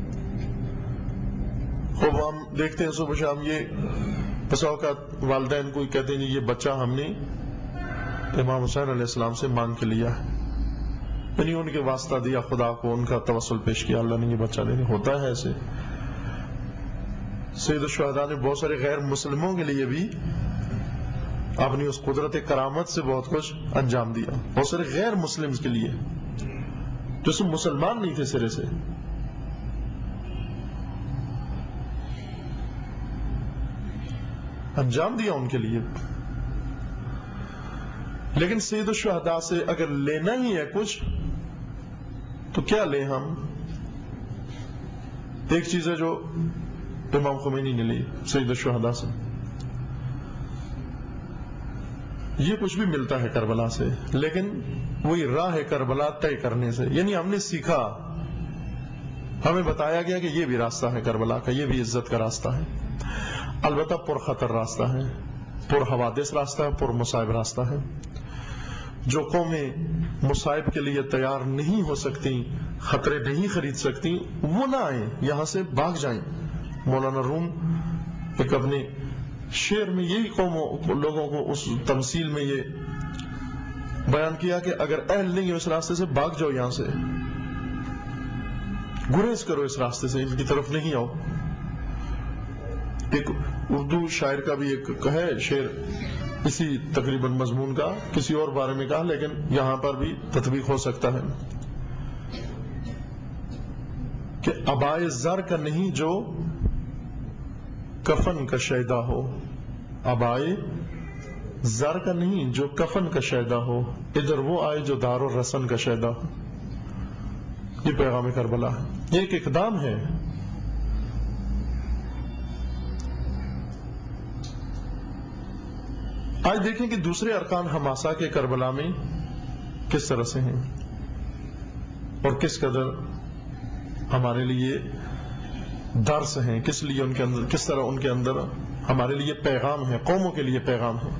خوب ہم دیکھتے ہیں صبح شام یہ بس اوقات والدین کو کہتے ہیں یہ بچہ ہم نے امام حسین علیہ السلام سے مانگ کے لیا ہے، یعنی ان کے واسطہ دیا خدا کو، ان کا توسل پیش کیا، اللہ نے یہ بچہ دے دیا. ہوتا ہے ایسے. سید الشہداء نے بہت سارے غیر مسلموں کے لیے بھی اپنی اس قدرت کرامت سے بہت کچھ انجام دیا. بہت سارے غیر مسلم کے لیے جو سب مسلمان نہیں تھے سرے سے، انجام دیا ان کے لیے. لیکن سید الشہداء سے اگر لینا ہی ہے کچھ تو کیا لیں ہم؟ ایک چیز ہے جو امام خمینی نے لی سید الشہداء سے، یہ کچھ بھی ملتا ہے کربلا سے، لیکن وہی راہ کربلا طے کرنے سے. یعنی ہم نے سیکھا، ہمیں بتایا گیا کہ یہ بھی راستہ ہے کربلا کا، یہ بھی عزت کا راستہ ہے. البتہ پرخطر راستہ ہے، پر حوادث راستہ ہے، پر مصائب راستہ ہے. جو قومیں مصائب کے لیے تیار نہیں ہو سکتی، خطرے نہیں خرید سکتی، وہ نہ آئیں، یہاں سے بھاگ جائیں. مولانا روم ایک اپنے شعر میں یہی لوگوں کو اس تمثیل میں یہ بیان کیا کہ اگر اہل نہیں ہو اس راستے سے، بھاگ جاؤ، یہاں سے گریز کرو، اس راستے سے ان کی طرف نہیں آؤ. ایک اردو شاعر کا بھی ایک ہے شعر اسی تقریباً مضمون کا، کسی اور بارے میں کہا لیکن یہاں پر بھی تطبیق ہو سکتا ہے کہ ابائے زر کا نہیں جو کفن کا شیدا ہو، ابائے زر کا نہیں جو کفن کا شیدا ہو، ادھر وہ آئے جو دار و رسن کا شیدا ہو. یہ پیغام کربلا ہے، یہ ایک اقدام ہے. آج دیکھیں کہ دوسرے ارکان حماسہ کے کربلا میں کس طرح سے ہیں اور کس قدر ہمارے لیے درس ہیں، کس لیے ان کے اندر، کس طرح ان کے اندر ہمارے لیے پیغام ہے، قوموں کے لیے پیغام ہے.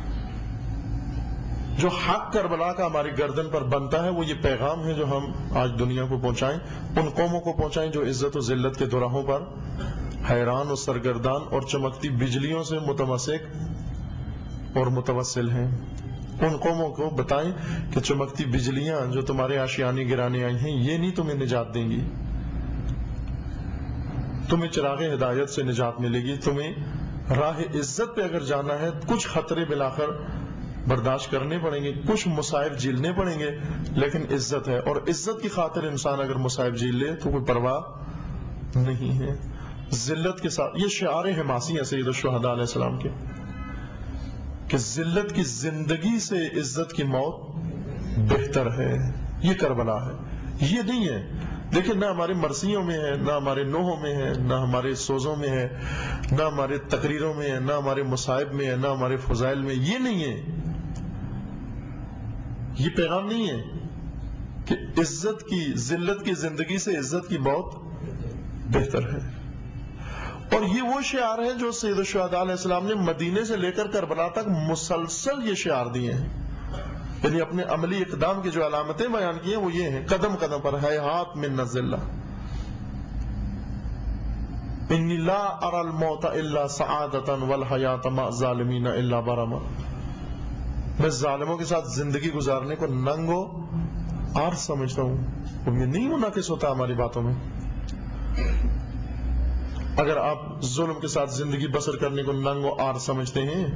جو حق کربلا کا ہماری گردن پر بنتا ہے وہ یہ پیغام ہے جو ہم آج دنیا کو پہنچائیں، ان قوموں کو پہنچائیں جو عزت و ذلت کے دوراہوں پر حیران و سرگردان اور چمکتی بجلیوں سے متمسک اور متوسل ہیں. ان قوموں کو بتائیں کہ چمکتی بجلیاں جو تمہارے آشیانے گرانے آئی ہیں یہ نہیں تمہیں نجات دیں گی، تمہیں چراغ ہدایت سے نجات ملے گی، تمہیں راہ عزت پہ اگر جانا ہے کچھ خطرے بالآخر برداشت کرنے پڑیں گے، کچھ مصائب جھیلنے پڑیں گے، لیکن عزت ہے، اور عزت کی خاطر انسان اگر مصائب جھیل لے تو کوئی پرواہ نہیں ہے۔ ذلت کے ساتھ، یہ شعار حماسی ہے سید الشہداء علیہ السلام کے، کہ ذلت کی زندگی سے عزت کی موت بہتر ہے۔ یہ کربلا ہے، یہ نہیں ہے۔ دیکھیں نہ ہمارے مرثیوں میں ہے، نہ ہمارے نوحوں میں ہے، نہ ہمارے سوزوں میں ہے، نہ ہمارے تقریروں میں ہے، نہ ہمارے مصائب میں ہے، نہ ہمارے فضائل میں، یہ نہیں ہے۔ یہ پیغام نہیں ہے کہ عزت کی، ذلت کی زندگی سے عزت کی موت بہتر ہے۔ اور یہ وہ شعار ہے جو سید الشہداء علیہ السلام نے مدینے سے لے کر کربلا تک مسلسل یہ شعار دیے ہیں، یعنی اپنے عملی اقدام کی جو علامتیں بیان کی ہیں وہ یہ ہیں، قدم قدم پر ہیہات من الذلہ، انی لا اری الموت الا سعادۃ والحیاۃ مع الظالمین الا برما، میں ظالموں کے ساتھ زندگی گزارنے کو ننگو آر سمجھتا ہوں۔ اور یہ نہیں منعکس ہوتا ہماری باتوں میں۔ اگر آپ ظلم کے ساتھ زندگی بسر کرنے کو ننگ و آر سمجھتے ہیں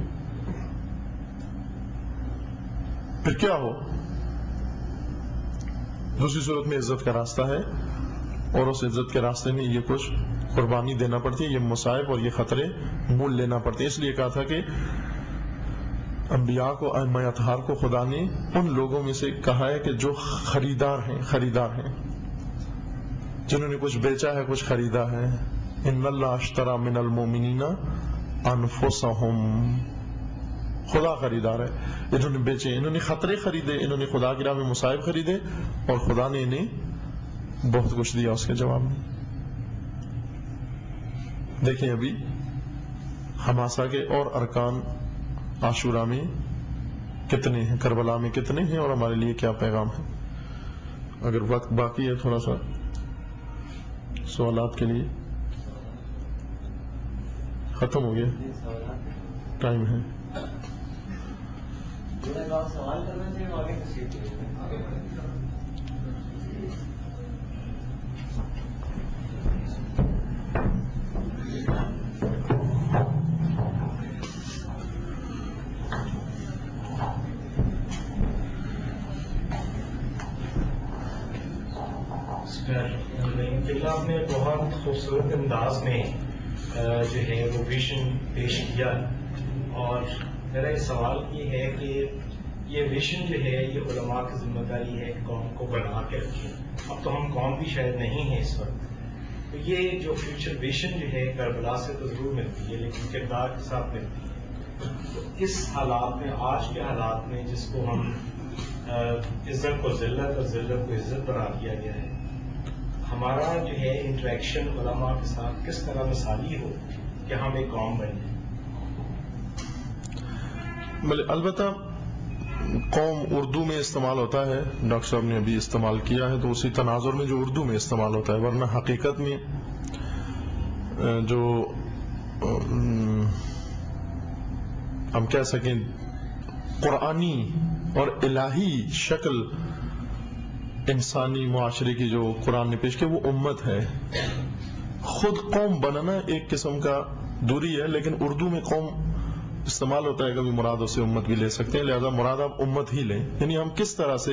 پھر کیا ہو؟ دوسری صورت میں عزت کا راستہ ہے، اور اس عزت کے راستے میں یہ کچھ قربانی دینا پڑتی ہے، یہ مصائب اور یہ خطرے مول لینا پڑتے ہیں۔ اس لیے کہا تھا کہ انبیاء کو، ائمہ اطہار کو خدا نے ان لوگوں میں سے کہا ہے کہ جو خریدار ہیں، جنہوں نے کچھ بیچا ہے، کچھ خریدا ہے۔ ان اللہ اشتری من المؤمنین انفسہم، خدا خریدار ہے۔ انہوں نے بیچے، انہوں نے خطرے خریدے، انہوں نے خدا کی راہ میں مصائب خریدے، اور خدا نے انہیں بہت کچھ دیا اس کے جواب میں۔ دیکھیں ابھی حماسہ کے اور ارکان عاشورہ میں کتنے ہیں، کربلا میں کتنے ہیں، اور ہمارے لیے کیا پیغام ہے۔ اگر وقت باقی ہے تھوڑا سا سوالات کے لیے، ختم ہو گیا ٹائم ہے۔ سوال کرنا چاہیے آگے آپ نے بہت خوبصورت انداز میں جو ہے وہ ویژن پیش کیا، اور میرا یہ سوال یہ ہے کہ یہ ویژن جو ہے یہ علماء کی ذمہ داری ہے قوم کو بنا کے رکھے۔ اب تو ہم قوم بھی شاید نہیں ہیں اس وقت، تو یہ جو فیوچر ویژن جو ہے کربلا سے تو ضرور ملتی ہے لیکن کردار کے ساتھ ملتی ہے۔ تو اس حالات میں، آج کے حالات میں جس کو ہم عزت کو ذلت اور ذلت کو عزت بنا دیا گیا ہے، ہمارا جو ہے انٹریکشن علماء کے ساتھ کس طرح مثالی ہو کہ ہم ایک قوم بن جائیں؟ البتہ قوم اردو میں استعمال ہوتا ہے، ڈاکٹر صاحب نے ابھی استعمال کیا ہے تو اسی تناظر میں جو اردو میں استعمال ہوتا ہے، ورنہ حقیقت میں جو ہم کہہ سکیں قرآنی اور الہی شکل انسانی معاشرے کی جو قرآن نے پیش کی وہ امت ہے۔ خود قوم بننا ایک قسم کا دوری ہے، لیکن اردو میں قوم استعمال ہوتا ہے، کبھی مراد اسے امت بھی لے سکتے ہیں، لہذا مراد آپ امت ہی لیں، یعنی ہم کس طرح سے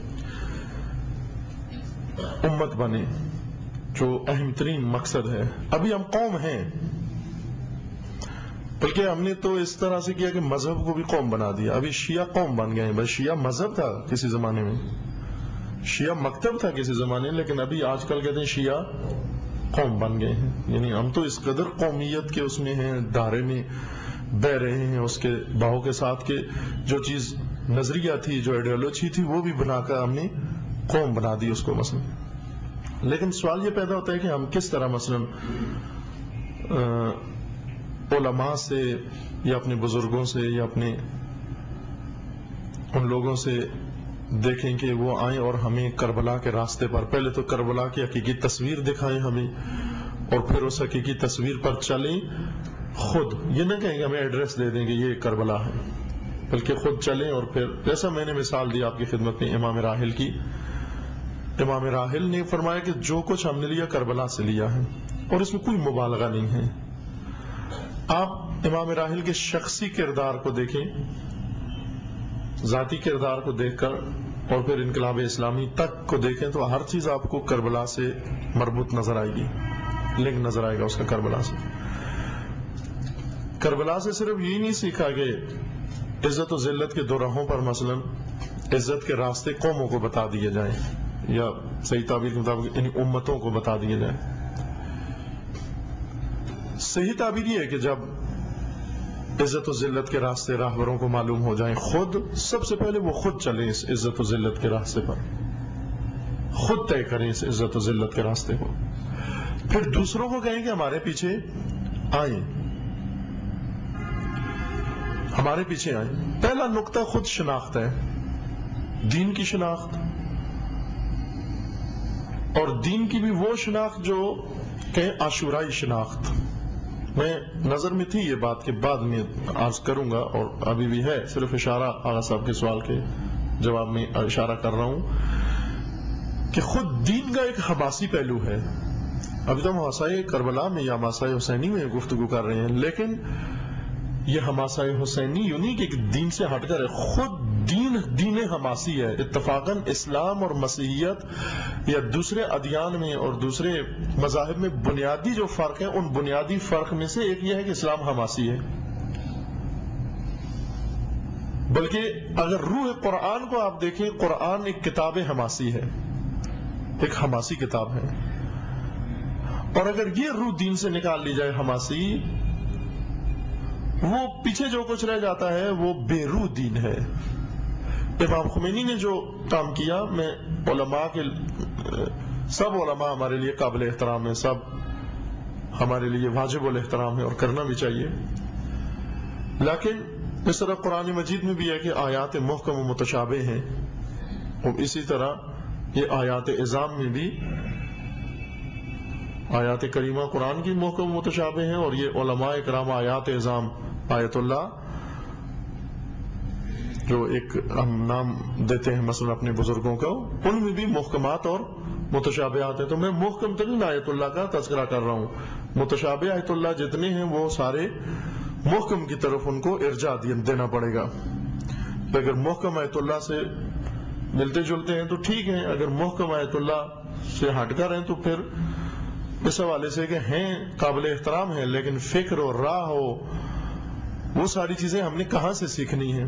امت بنے جو اہم ترین مقصد ہے۔ ابھی ہم قوم ہیں، بلکہ ہم نے تو اس طرح سے کیا کہ مذہب کو بھی قوم بنا دیا۔ ابھی شیعہ قوم بن گئے ہیں، بس شیعہ مذہب تھا کسی زمانے میں، شیعہ مکتب تھا کسی زمانے میں، لیکن ابھی آج کل کہتے ہیں شیعہ قوم بن گئے ہیں۔ یعنی ہم تو اس قدر قومیت کے اس میں ہیں، دھارے میں بہ رہے ہیں اس کے بہاؤ کے ساتھ، کہ جو چیز نظریہ تھی، جو آئیڈیالوجی تھی، وہ بھی بنا کر ہم نے قوم بنا دی اس کو مثلا۔ لیکن سوال یہ پیدا ہوتا ہے کہ ہم کس طرح مثلا علماء سے یا اپنے بزرگوں سے یا اپنے ان لوگوں سے دیکھیں کہ وہ آئیں اور ہمیں کربلا کے راستے پر پہلے تو کربلا کی حقیقی تصویر دکھائیں ہمیں، اور پھر اس حقیقی تصویر پر چلیں۔ خود یہ نہ کہیں کہ ہمیں ایڈریس دے دیں کہ یہ کربلا ہے، بلکہ خود چلیں. اور پھر جیسا میں نے مثال دی آپ کی خدمت میں امام راحل کی، امام راحل نے فرمایا کہ جو کچھ ہم نے لیا کربلا سے لیا ہے، اور اس میں کوئی مبالغہ نہیں ہے. آپ امام راحل کے شخصی کردار کو دیکھیں، ذاتی کردار کو دیکھ کر، اور پھر انقلاب اسلامی تک کو دیکھیں تو ہر چیز آپ کو کربلا سے مربوط نظر آئے گی، لنک نظر آئے گا اس کا کربلا سے. کربلا سے صرف یہی نہیں سیکھا کہ عزت و ذلت کے دو راہوں پر مثلا عزت کے راستے قوموں کو بتا دیے جائیں، یا صحیح تعبیر کے مطابق ان امتوں کو بتا دیے جائیں. صحیح تعبیر یہ ہے کہ جب عزت و ذلت کے راستے راہبروں کو معلوم ہو جائیں، خود سب سے پہلے وہ خود چلیں اس عزت و ذلت کے راستے پر، خود طے کریں اس عزت و ذلت کے راستے کو، پھر دوسروں کو کہیں کہ ہمارے پیچھے آئیں، ہمارے پیچھے آئیں. پہلا نقطہ خود شناخت ہے، دین کی شناخت، اور دین کی بھی وہ شناخت جو کہیں عاشورائی شناخت. میں نظر میں تھی یہ بات کہ بعد میں عرض کروں گا، اور ابھی بھی ہے، صرف اشارہ آغا صاحب کے سوال کے جواب میں اشارہ کر رہا ہوں کہ خود دین کا ایک حماسی پہلو ہے. ابھی تو ہم حماسۂ کربلا میں یا حماسۂ حسینی میں گفتگو کر رہے ہیں، لیکن یہ حماسۂ حسینی یوں نہیں کہ دین سے ہٹ کر ہے، خود دین حماسی ہے. اتفاقاً اسلام اور مسیحیت یا دوسرے ادیان میں اور دوسرے مذاہب میں بنیادی جو فرق ہے، ان بنیادی فرق میں سے ایک یہ ہے کہ اسلام حماسی ہے. بلکہ اگر روح قرآن کو آپ دیکھیں، قرآن ایک کتاب حماسی ہے، ایک حماسی کتاب ہے. اور اگر یہ روح دین سے نکال لی جائے حماسی، وہ پیچھے جو کچھ رہ جاتا ہے وہ بے روح دین ہے. امام خمینی نے جو کام کیا، میں علماء کے سب علماء ہمارے لیے قابل احترام ہیں، سب ہمارے لیے واجب الاحترام ہے اور کرنا بھی چاہیے، لیکن اس طرح قرآن مجید میں بھی ہے کہ آیات محکم و متشابہ ہیں، اور اسی طرح یہ آیات اعظام میں بھی آیات کریمہ قرآن کی محکم و متشابہ ہیں، اور یہ علماء کرام آیات اعظام، آیت اللہ جو ایک ہم نام دیتے ہیں مثلا اپنے بزرگوں کا، ان میں بھی محکمات اور متشابہات ہیں. تو میں محکم ترین آیت اللہ کا تذکرہ کر رہا ہوں. متشابہ آیت اللہ جتنے ہیں وہ سارے محکم کی طرف ان کو ارجاع دینا پڑے گا. اگر محکم آیت اللہ سے ملتے جلتے ہیں تو ٹھیک ہیں، اگر محکم آیت اللہ سے ہٹ کر ہیں تو پھر اس حوالے سے کہ ہیں قابل احترام ہیں، لیکن فکر اور راہ ہو، وہ ساری چیزیں ہم نے کہاں سے سیکھنی ہیں.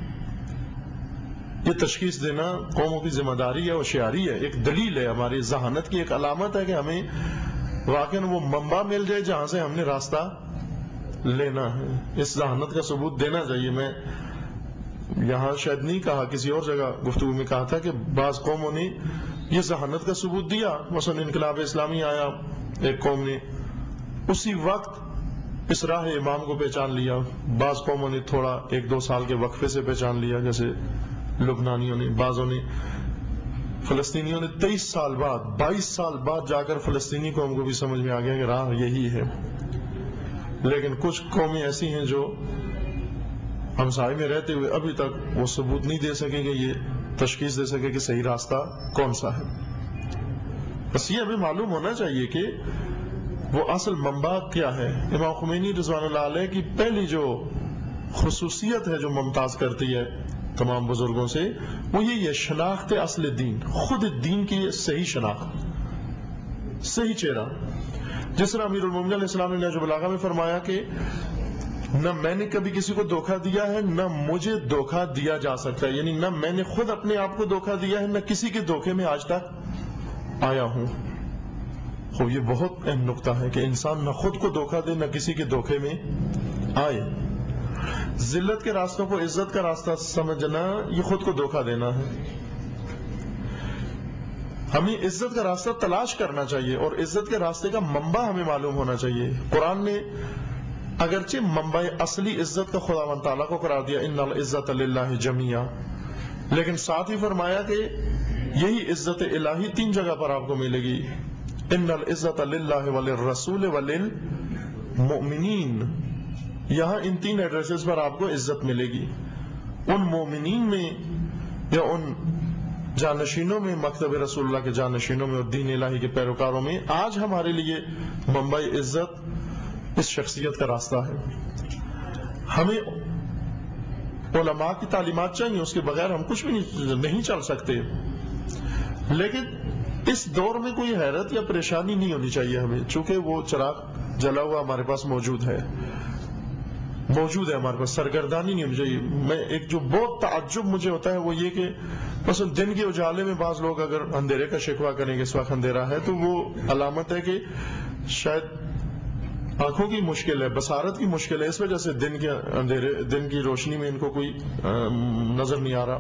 یہ تشخیص دینا قوموں کی ذمہ داری ہے، ہوشیاری ہے، ایک دلیل ہے، ہماری ذہانت کی ایک علامت ہے کہ ہمیں واقعاً وہ منبع مل جائے جہاں سے ہم نے راستہ لینا ہے. اس ذہانت کا ثبوت دینا چاہیے. میں یہاں شاید نہیں کہا، کسی اور جگہ گفتگو میں کہا تھا کہ بعض قوموں نے یہ ذہانت کا ثبوت دیا. مثلا انقلاب اسلامی آیا، ایک قوم نے اسی وقت اس راہ امام کو پہچان لیا، بعض قوموں نے تھوڑا 1-2 سال کے وقفے سے پہچان لیا، جیسے لبنانیوں نے، بعضوں نے، فلسطینیوں نے 23 سال بعد 22 سال بعد جا کر فلسطینی قوم کو بھی سمجھ میں آ گیا کہ راہ یہی ہے. لیکن کچھ قومیں ایسی ہیں جو ہمسائے میں رہتے ہوئے ابھی تک وہ ثبوت نہیں دے سکے کہ یہ تشخیص دے سکے کہ صحیح راستہ کون سا ہے. بس یہ ہمیں معلوم ہونا چاہیے کہ وہ اصل منبع کیا ہے. امام خمینی رضوان اللہ علیہ کی پہلی جو خصوصیت ہے جو ممتاز کرتی ہے تمام بزرگوں سے، وہ یہ شناخت اصل دین، خود دین کی صحیح شناخت، صحیح چہرہ. جس طرح امیر المومنین علیہ السلام نے نہج البلاغہ میں فرمایا کہ نہ میں نے کبھی کسی کو دھوکہ دیا ہے، نہ مجھے دھوکہ دیا جا سکتا ہے، یعنی نہ میں نے خود اپنے آپ کو دھوکہ دیا ہے، نہ کسی کے دھوکے میں آج تک آیا ہوں. خوب یہ بہت اہم نقطہ ہے کہ انسان نہ خود کو دھوکہ دے، نہ کسی کے دھوکے میں آئے. ذلت کے راستوں کو عزت کا راستہ سمجھنا یہ خود کو دھوکہ دینا ہے. ہمیں عزت کا راستہ تلاش کرنا چاہیے، اور عزت کے راستے کا منبع ہمیں معلوم ہونا چاہیے. قرآن نے اگرچہ منبع اصلی عزت کا خداوند تعالیٰ کو قرار دیا، ان العزت للہ جمیعا، لیکن ساتھ ہی فرمایا کہ یہی عزت الہی 3 جگہ پر آپ کو ملے گی. ان العزت للہ وللرسول وللمؤمنین. یہاں ان 3 ایڈریسز پر آپ کو عزت ملے گی. ان مومنین میں یا ان جانشینوں میں، مکتب رسول اللہ کے جانشینوں میں اور دین الہی کے پیروکاروں میں آج ہمارے لیے منبع عزت اس شخصیت کا راستہ ہے. ہمیں علماء کی تعلیمات چاہیے، اس کے بغیر ہم کچھ بھی نہیں چل سکتے. لیکن اس دور میں کوئی حیرت یا پریشانی نہیں ہونی چاہیے ہمیں، چونکہ وہ چراغ جلا ہوا ہمارے پاس موجود ہے ہمارے پاس، سرگردانی نہیں ہونی چاہیے. میں ایک جو بہت تعجب مجھے ہوتا ہے وہ یہ کہ مثلا دن کے اجالے میں بعض لوگ اگر اندھیرے کا شکوہ کریں گے اس وقت اندھیرا ہے، تو وہ علامت ہے کہ شاید آنکھوں کی مشکل ہے، بصارت کی مشکل ہے، اس وجہ سے دن کی روشنی میں ان کو کوئی نظر نہیں آ رہا.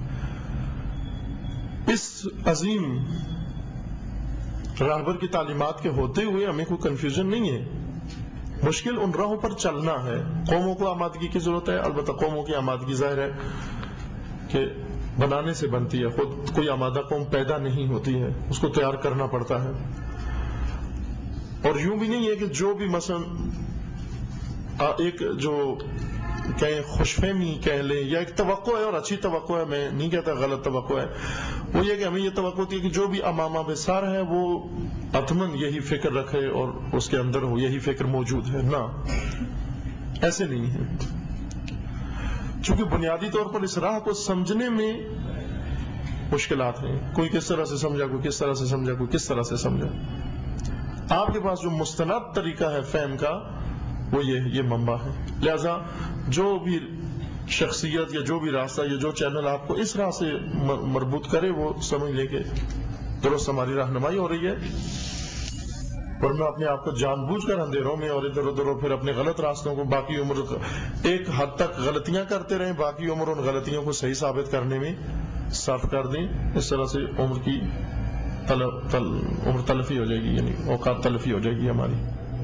اس عظیم راہبر کی تعلیمات کے ہوتے ہوئے ہمیں کوئی کنفیوژن نہیں ہے. مشکل ان راہوں پر چلنا ہے. قوموں کو آمادگی کی ضرورت ہے، البتہ قوموں کی آمادگی ظاہر ہے کہ بنانے سے بنتی ہے، خود کوئی آمادہ قوم پیدا نہیں ہوتی ہے، اس کو تیار کرنا پڑتا ہے. اور یوں بھی نہیں ہے کہ جو بھی مثلا ایک جو کہیں خوش فہمی کہہ لیں یا ایک توقع ہے، اور اچھی توقع ہے، میں نہیں کہتا غلط توقع ہے، وہ یہ کہ ہمیں یہ توقع ہوتی ہے کہ جو بھی امامہ بسار ہے وہ اتمن یہی فکر رکھے اور اس کے اندر ہو یہی فکر موجود ہے. نہ، ایسے نہیں ہے. چونکہ بنیادی طور پر اس راہ کو سمجھنے میں مشکلات ہیں. کوئی کس طرح سے سمجھا، کوئی کس طرح سے سمجھا، کوئی کس طرح سے سمجھا. آپ کے پاس جو مستند طریقہ ہے فہم کا وہ یہ منبع ہے. لہذا جو بھی شخصیت یا جو بھی راستہ یا جو چینل آپ کو اس راہ سے مربوط کرے وہ سمجھ لے کے درست ہماری رہنمائی ہو رہی ہے. ورنہ اپنے آپ کو جان بوجھ کر اندھیروں میں اور ادھر ادھر اور پھر اپنے غلط راستوں کو باقی عمر ایک حد تک غلطیاں کرتے رہیں، باقی عمر ان غلطیوں کو صحیح ثابت کرنے میں صرف کر دیں. اس طرح سے عمر کی عمر تلفی ہو جائے گی، یعنی اوقات تلفی ہو جائے گی ہماری.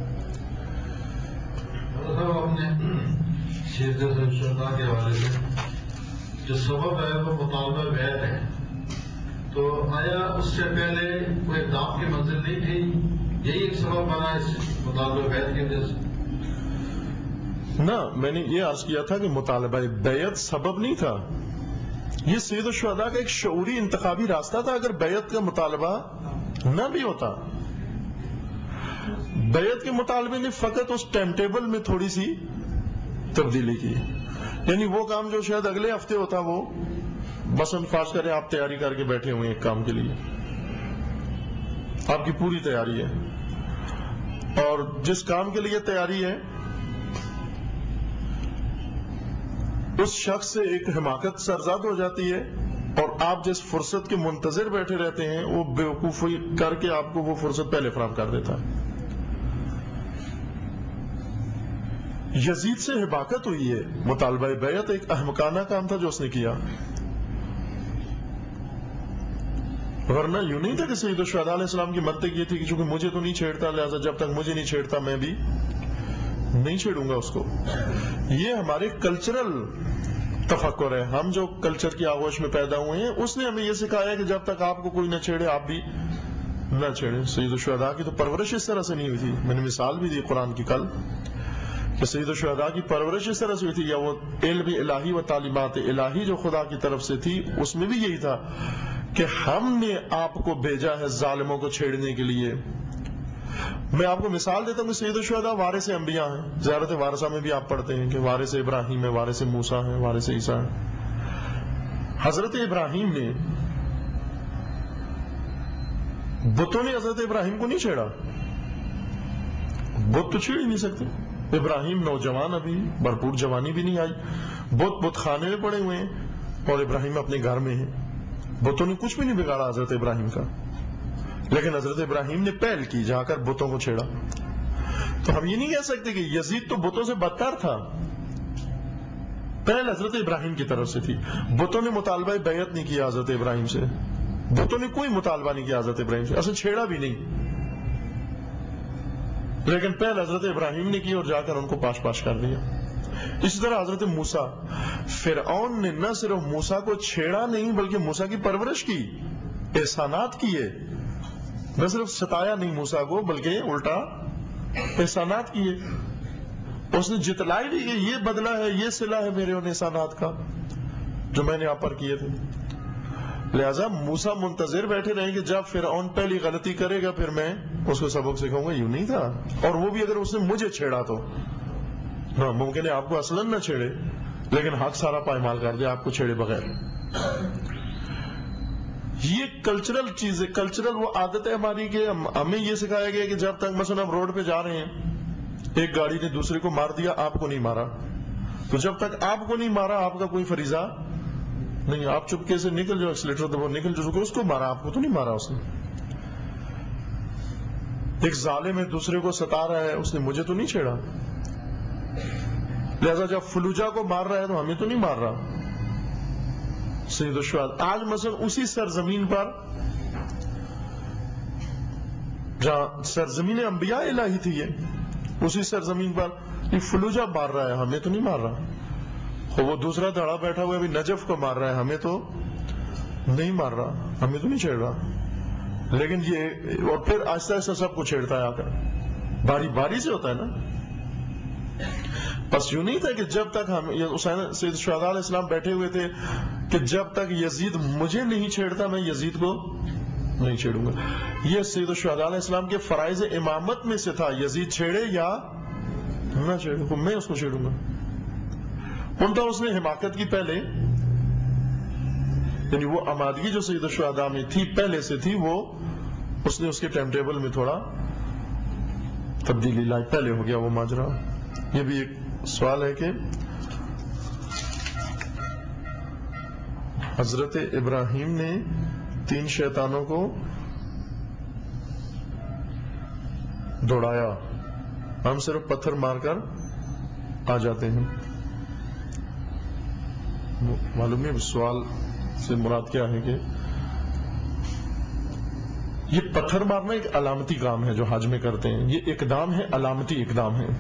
سیرت شہداء کے حوالے سے جو سبب ہے وہ مطالبہ بیعت ہے، تو آیا اس سے پہلے کوئی اقدام کی منزل نہیں تھی؟ یہی ایک سبب بنا اس مطالبہ بیعت کی وجہ سے؟ نہ، میں نے یہ عرض کیا تھا کہ مطالبہ بیعت سبب نہیں تھا. یہ سید الشہداء کا ایک شعوری انتخابی راستہ تھا. اگر بیعت کا مطالبہ نہ بھی ہوتا، بیعت کے مطالبے نے فقط اس ٹائم ٹیبل میں تھوڑی سی تبدیلی کی. یعنی وہ کام جو شاید اگلے ہفتے ہوتا وہ مثلا فرض کریں آپ تیاری کر کے بیٹھے ہوئے ایک کام کے لیے، آپ کی پوری تیاری ہے، اور جس کام کے لیے تیاری ہے اس شخص سے ایک حماقت سرزد ہو جاتی ہے، اور آپ جس فرصت کے منتظر بیٹھے رہتے ہیں وہ بیوقوفی کر کے آپ کو وہ فرصت پہلے فراہم کر دیتا ہے. یزید سے حماقت ہوئی ہے. مطالبہ بیعت ایک احمقانہ کام تھا جو اس نے کیا، ورنہ یوں نہیں تھا کہ سید الشہداء علیہ السلام کی منطق یہ تھی کہ چونکہ مجھے تو نہیں چھیڑتا لہذا جب تک مجھے نہیں چھیڑتا میں بھی نہیں چھیڑوں گا اس کو. یہ ہمارے کلچرل تفکر ہے. ہم جو کلچر کی آغوش میں پیدا ہوئے ہیں اس نے ہمیں یہ سکھایا کہ جب تک آپ کو کوئی نہ چھیڑے آپ بھی نہ چھیڑیں. سید الشہداء کی تو پرورش اس طرح سے نہیں ہوئی تھی. میں نے مثال بھی دی قرآن کی کل کہ سید الشہداء کی پرورش اس طرح سے ہوئی تھی، یا وہ علم الہی و تعلیمات الہی جو خدا کی طرف سے تھی اس میں بھی یہی تھا کہ ہم نے آپ کو بھیجا ہے ظالموں کو چھیڑنے کے لیے. میں آپ کو مثال دیتا ہوں کہ سید الشہداء وارث انبیاء ہیں. زیارت وارثہ میں بھی آپ پڑھتے ہیں کہ وارث ابراہیم ہے، وارث موسیٰ ہے، وارث عیسیٰ ہے. حضرت ابراہیم نے بتوں نے حضرت ابراہیم کو نہیں چھیڑا. بت تو چھیڑ ہی نہیں سکتے. ابراہیم نوجوان، ابھی بھرپور جوانی بھی نہیں آئی، بت خانے میں پڑے ہوئے ہیں اور ابراہیم اپنے گھر میں ہیں. بتوں نے کچھ بھی نہیں بگاڑا حضرت ابراہیم کا، لیکن حضرت ابراہیم نے پہل کی جا کر بتوں کو چھیڑا. تو ہم یہ نہیں کہہ سکتے کہ یزید تو بتوں سے بدتر تھا. پہل حضرت ابراہیم کی طرف سے تھی. بتوں نے مطالبہ بیعت نہیں کیا حضرت ابراہیم سے، بتوں نے کوئی مطالبہ نہیں کیا حضرت ابراہیم سے، اصل چھیڑا بھی نہیں، لیکن پہل حضرت ابراہیم نے کی اور جا کر ان کو پاش پاش کر دیا. اسی طرح حضرت موسیٰ، فرعون نے نہ صرف موسیٰ کو چھیڑا نہیں بلکہ موسیٰ کی پرورش کی، احسانات کیے. نہ صرف ستایا نہیں موسیٰ کو بلکہ الٹا احسانات کیے. اس نے جتلائی بھی کہ یہ بدلہ ہے، یہ صلہ ہے میرے ان احسانات کا. جو میں نے آپ پر کیے تھے. لہذا موسیٰ منتظر بیٹھے رہیں کہ جب فرعون پہلی غلطی کرے گا پھر میں اس کو سبق سکھاؤں گا. یوں نہیں تھا. اور وہ بھی اگر اس نے مجھے چھیڑا تو ہاں ممکن ہے آپ کو اصلاً نہ چھیڑے لیکن حق سارا پائمال کر دے آپ کو چھیڑے بغیر. یہ کلچرل چیز ہے, کلچرل وہ عادت ہے ہماری کہ ہمیں یہ سکھایا گیا کہ جب تک مثلا ہم روڈ پہ جا رہے ہیں, ایک گاڑی نے دوسرے کو مار دیا, آپ کو نہیں مارا, تو جب تک آپ کو نہیں مارا آپ کا کوئی فریضہ نہیں, آپ چپکے سے نکل جاؤ, ایکسیلیٹر دباؤ نکل جاؤ, اس کو مارا, آپ کو تو نہیں مارا اس نے. ایک ظالم ہے دوسرے کو ستا رہا ہے, اس نے مجھے تو نہیں چھیڑا. لہذا جب فلوجہ کو مار رہا ہے تو ہمیں تو نہیں مار رہا. سید الشہداء آج مثلا اسی سرزمین پر جہاں سرزمین انبیاء الہی تھی, یہ اسی سرزمین پر یہ فلوجہ مار رہا ہے, ہمیں تو نہیں مار رہا. وہ دوسرا دھڑا بیٹھا ہوا ہے ابھی نجف کو مار رہا ہے, ہمیں تو نہیں مار رہا, ہمیں تو نہیں چھیڑ رہا. لیکن یہ اور پھر آہستہ آہستہ سب کو چھیڑتا ہے آ کر, باری باری سے ہوتا ہے نا. بس یوں نہیں تھا کہ جب تک ہم سید الشہداء علیہ السلام بیٹھے ہوئے تھے کہ جب تک یزید مجھے نہیں چھیڑتا میں یزید کو نہیں چھیڑوں گا. یہ سید الشہداء علیہ السلام کے فرائض امامت میں سے تھا, یزید چھیڑے یا نہ چھیڑے میں اس کو چھیڑوں گا. انتا اس نے حماقت کی پہلے, یعنی وہ آمادگی جو سید الشہداء میں تھی پہلے سے تھی, وہ اس نے اس کے ٹائم ٹیبل میں تھوڑا تبدیلی لائی, پہلے ہو گیا وہ ماجرا. یہ بھی ایک سوال ہے کہ حضرت ابراہیم نے 3 شیطانوں کو دوڑایا, ہم صرف پتھر مار کر آ جاتے ہیں. معلوم ہے سوال سے مراد کیا ہے کہ یہ پتھر مارنا ایک علامتی کام ہے جو حج میں کرتے ہیں, یہ اقدام ہے, علامتی اقدام ہے.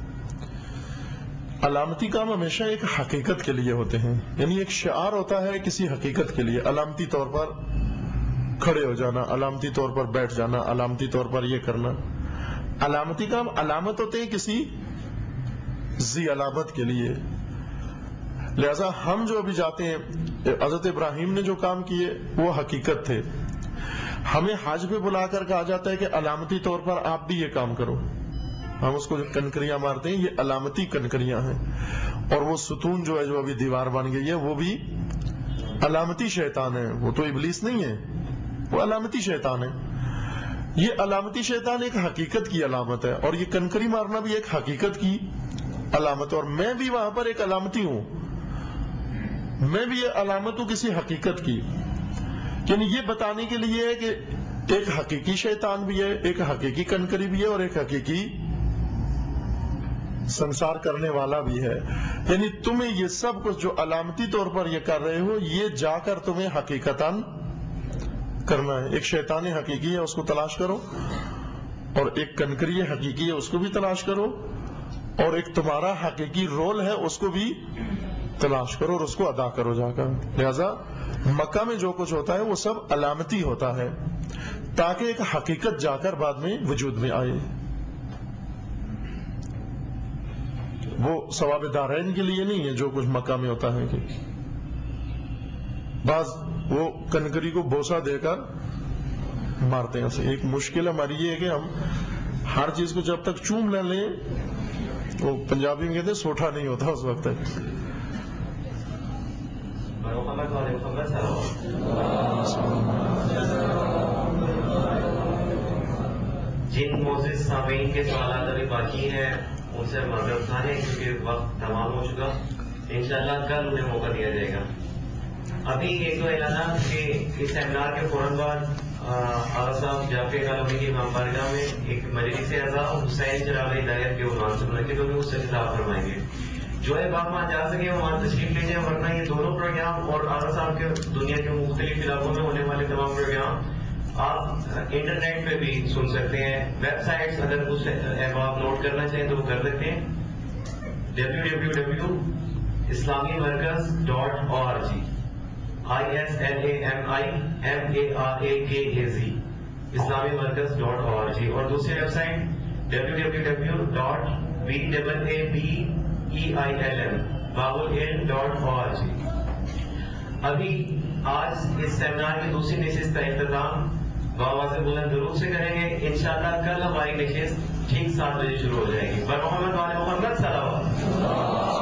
علامتی کام ہمیشہ ایک حقیقت کے لیے ہوتے ہیں, یعنی ایک شعار ہوتا ہے کسی حقیقت کے لیے, علامتی طور پر کھڑے ہو جانا, علامتی طور پر بیٹھ جانا, علامتی طور پر یہ کرنا. علامتی کام علامت ہوتے ہیں کسی ذی علامت کے لیے. لہذا ہم جو ابھی جاتے ہیں, حضرت ابراہیم نے جو کام کیے وہ حقیقت تھے. ہمیں حج پہ بلا کر کہا جاتا ہے کہ علامتی طور پر آپ بھی یہ کام کرو. ہم اس کو جو کنکریاں مارتے ہیں یہ علامتی کنکریاں ہیں, اور وہ ستون جو ہے جو ابھی دیوار بن گئی ہے وہ بھی علامتی شیطان ہے, وہ تو ابلیس نہیں ہے, وہ علامتی شیطان ہے. یہ علامتی شیطان ایک حقیقت کی علامت ہے, اور یہ کنکری مارنا بھی ایک حقیقت کی علامت ہے. اور میں بھی وہاں پر ایک علامتی ہوں, میں بھی یہ علامت ہوں کسی حقیقت کی. یعنی یہ بتانے کے لیے ہے کہ ایک حقیقی شیطان بھی ہے, ایک حقیقی کنکری بھی ہے, اور ایک حقیقی سنسار کرنے والا بھی ہے. یعنی تمہیں یہ سب کچھ جو علامتی طور پر یہ کر رہے ہو, یہ جا کر تمہیں حقیقتاً کرنا ہے. ایک شیطان حقیقی ہے اس کو تلاش کرو, اور ایک کنکری حقیقی ہے اس کو بھی تلاش کرو, اور ایک تمہارا حقیقی رول ہے اس کو بھی تلاش کرو اور اس کو ادا کرو جا کر. لہذا مکہ میں جو کچھ ہوتا ہے وہ سب علامتی ہوتا ہے تاکہ ایک حقیقت جا کر بعد میں وجود میں آئے. وہ ثواب دارین کے لیے نہیں ہے جو کچھ مکہ میں ہوتا ہے کہ بعض وہ کنکری کو بوسہ دے کر مارتے ہیں. ایک مشکل ہماری یہ ہے کہ ہم ہر چیز کو جب تک چوم نہ لیں, وہ پنجابی میں کہتے ہیں سوٹھا نہیں ہوتا اس وقت تک. جن معزز سامعین کے سوالات ابھی باقی ہیں ان سے معذرت خواہ ہیں کیونکہ وقت تمام ہو چکا. انشاءاللہ کل انہیں موقع دیا جائے گا. ابھی ایک دو اعلانات کہ اس سیمینار کے فوراً بعد آغا صاحب جعفر کالونی کی امام بارگاہ میں ایک مجلس اعزا حسین چراغ ہدایت کے عنوان سے منعقد ہوگی, اس سے خطاب فرمائیں گے. جو ہے باپ وہاں جا سکے وہاں تشریف لے جائیں, ورنہ یہ دونوں پروگرام اور آغا صاحب کے دنیا کے مختلف علاقوں میں ہونے والے تمام پروگرام آپ انٹرنیٹ پہ بھی سن سکتے ہیں. ویب سائٹس اگر کچھ آپ نوٹ کرنا چاہیں تو وہ کر سکتے ہیں, www.islamimarkaz.org ISLAMIMARAKAZ islamimarkaz.org. اور دوسری ویب سائٹ www.BABEILM.org. ابھی آج اس سیمینار کی دوسری نشست کا اختتام بآواز بلند درود سے کریں گے. انشاءاللہ کل ہماری نشست ٹھیک 7 بجے شروع ہو جائے گی. پر محمد والے محمد صلی اللہ علیہ وسلم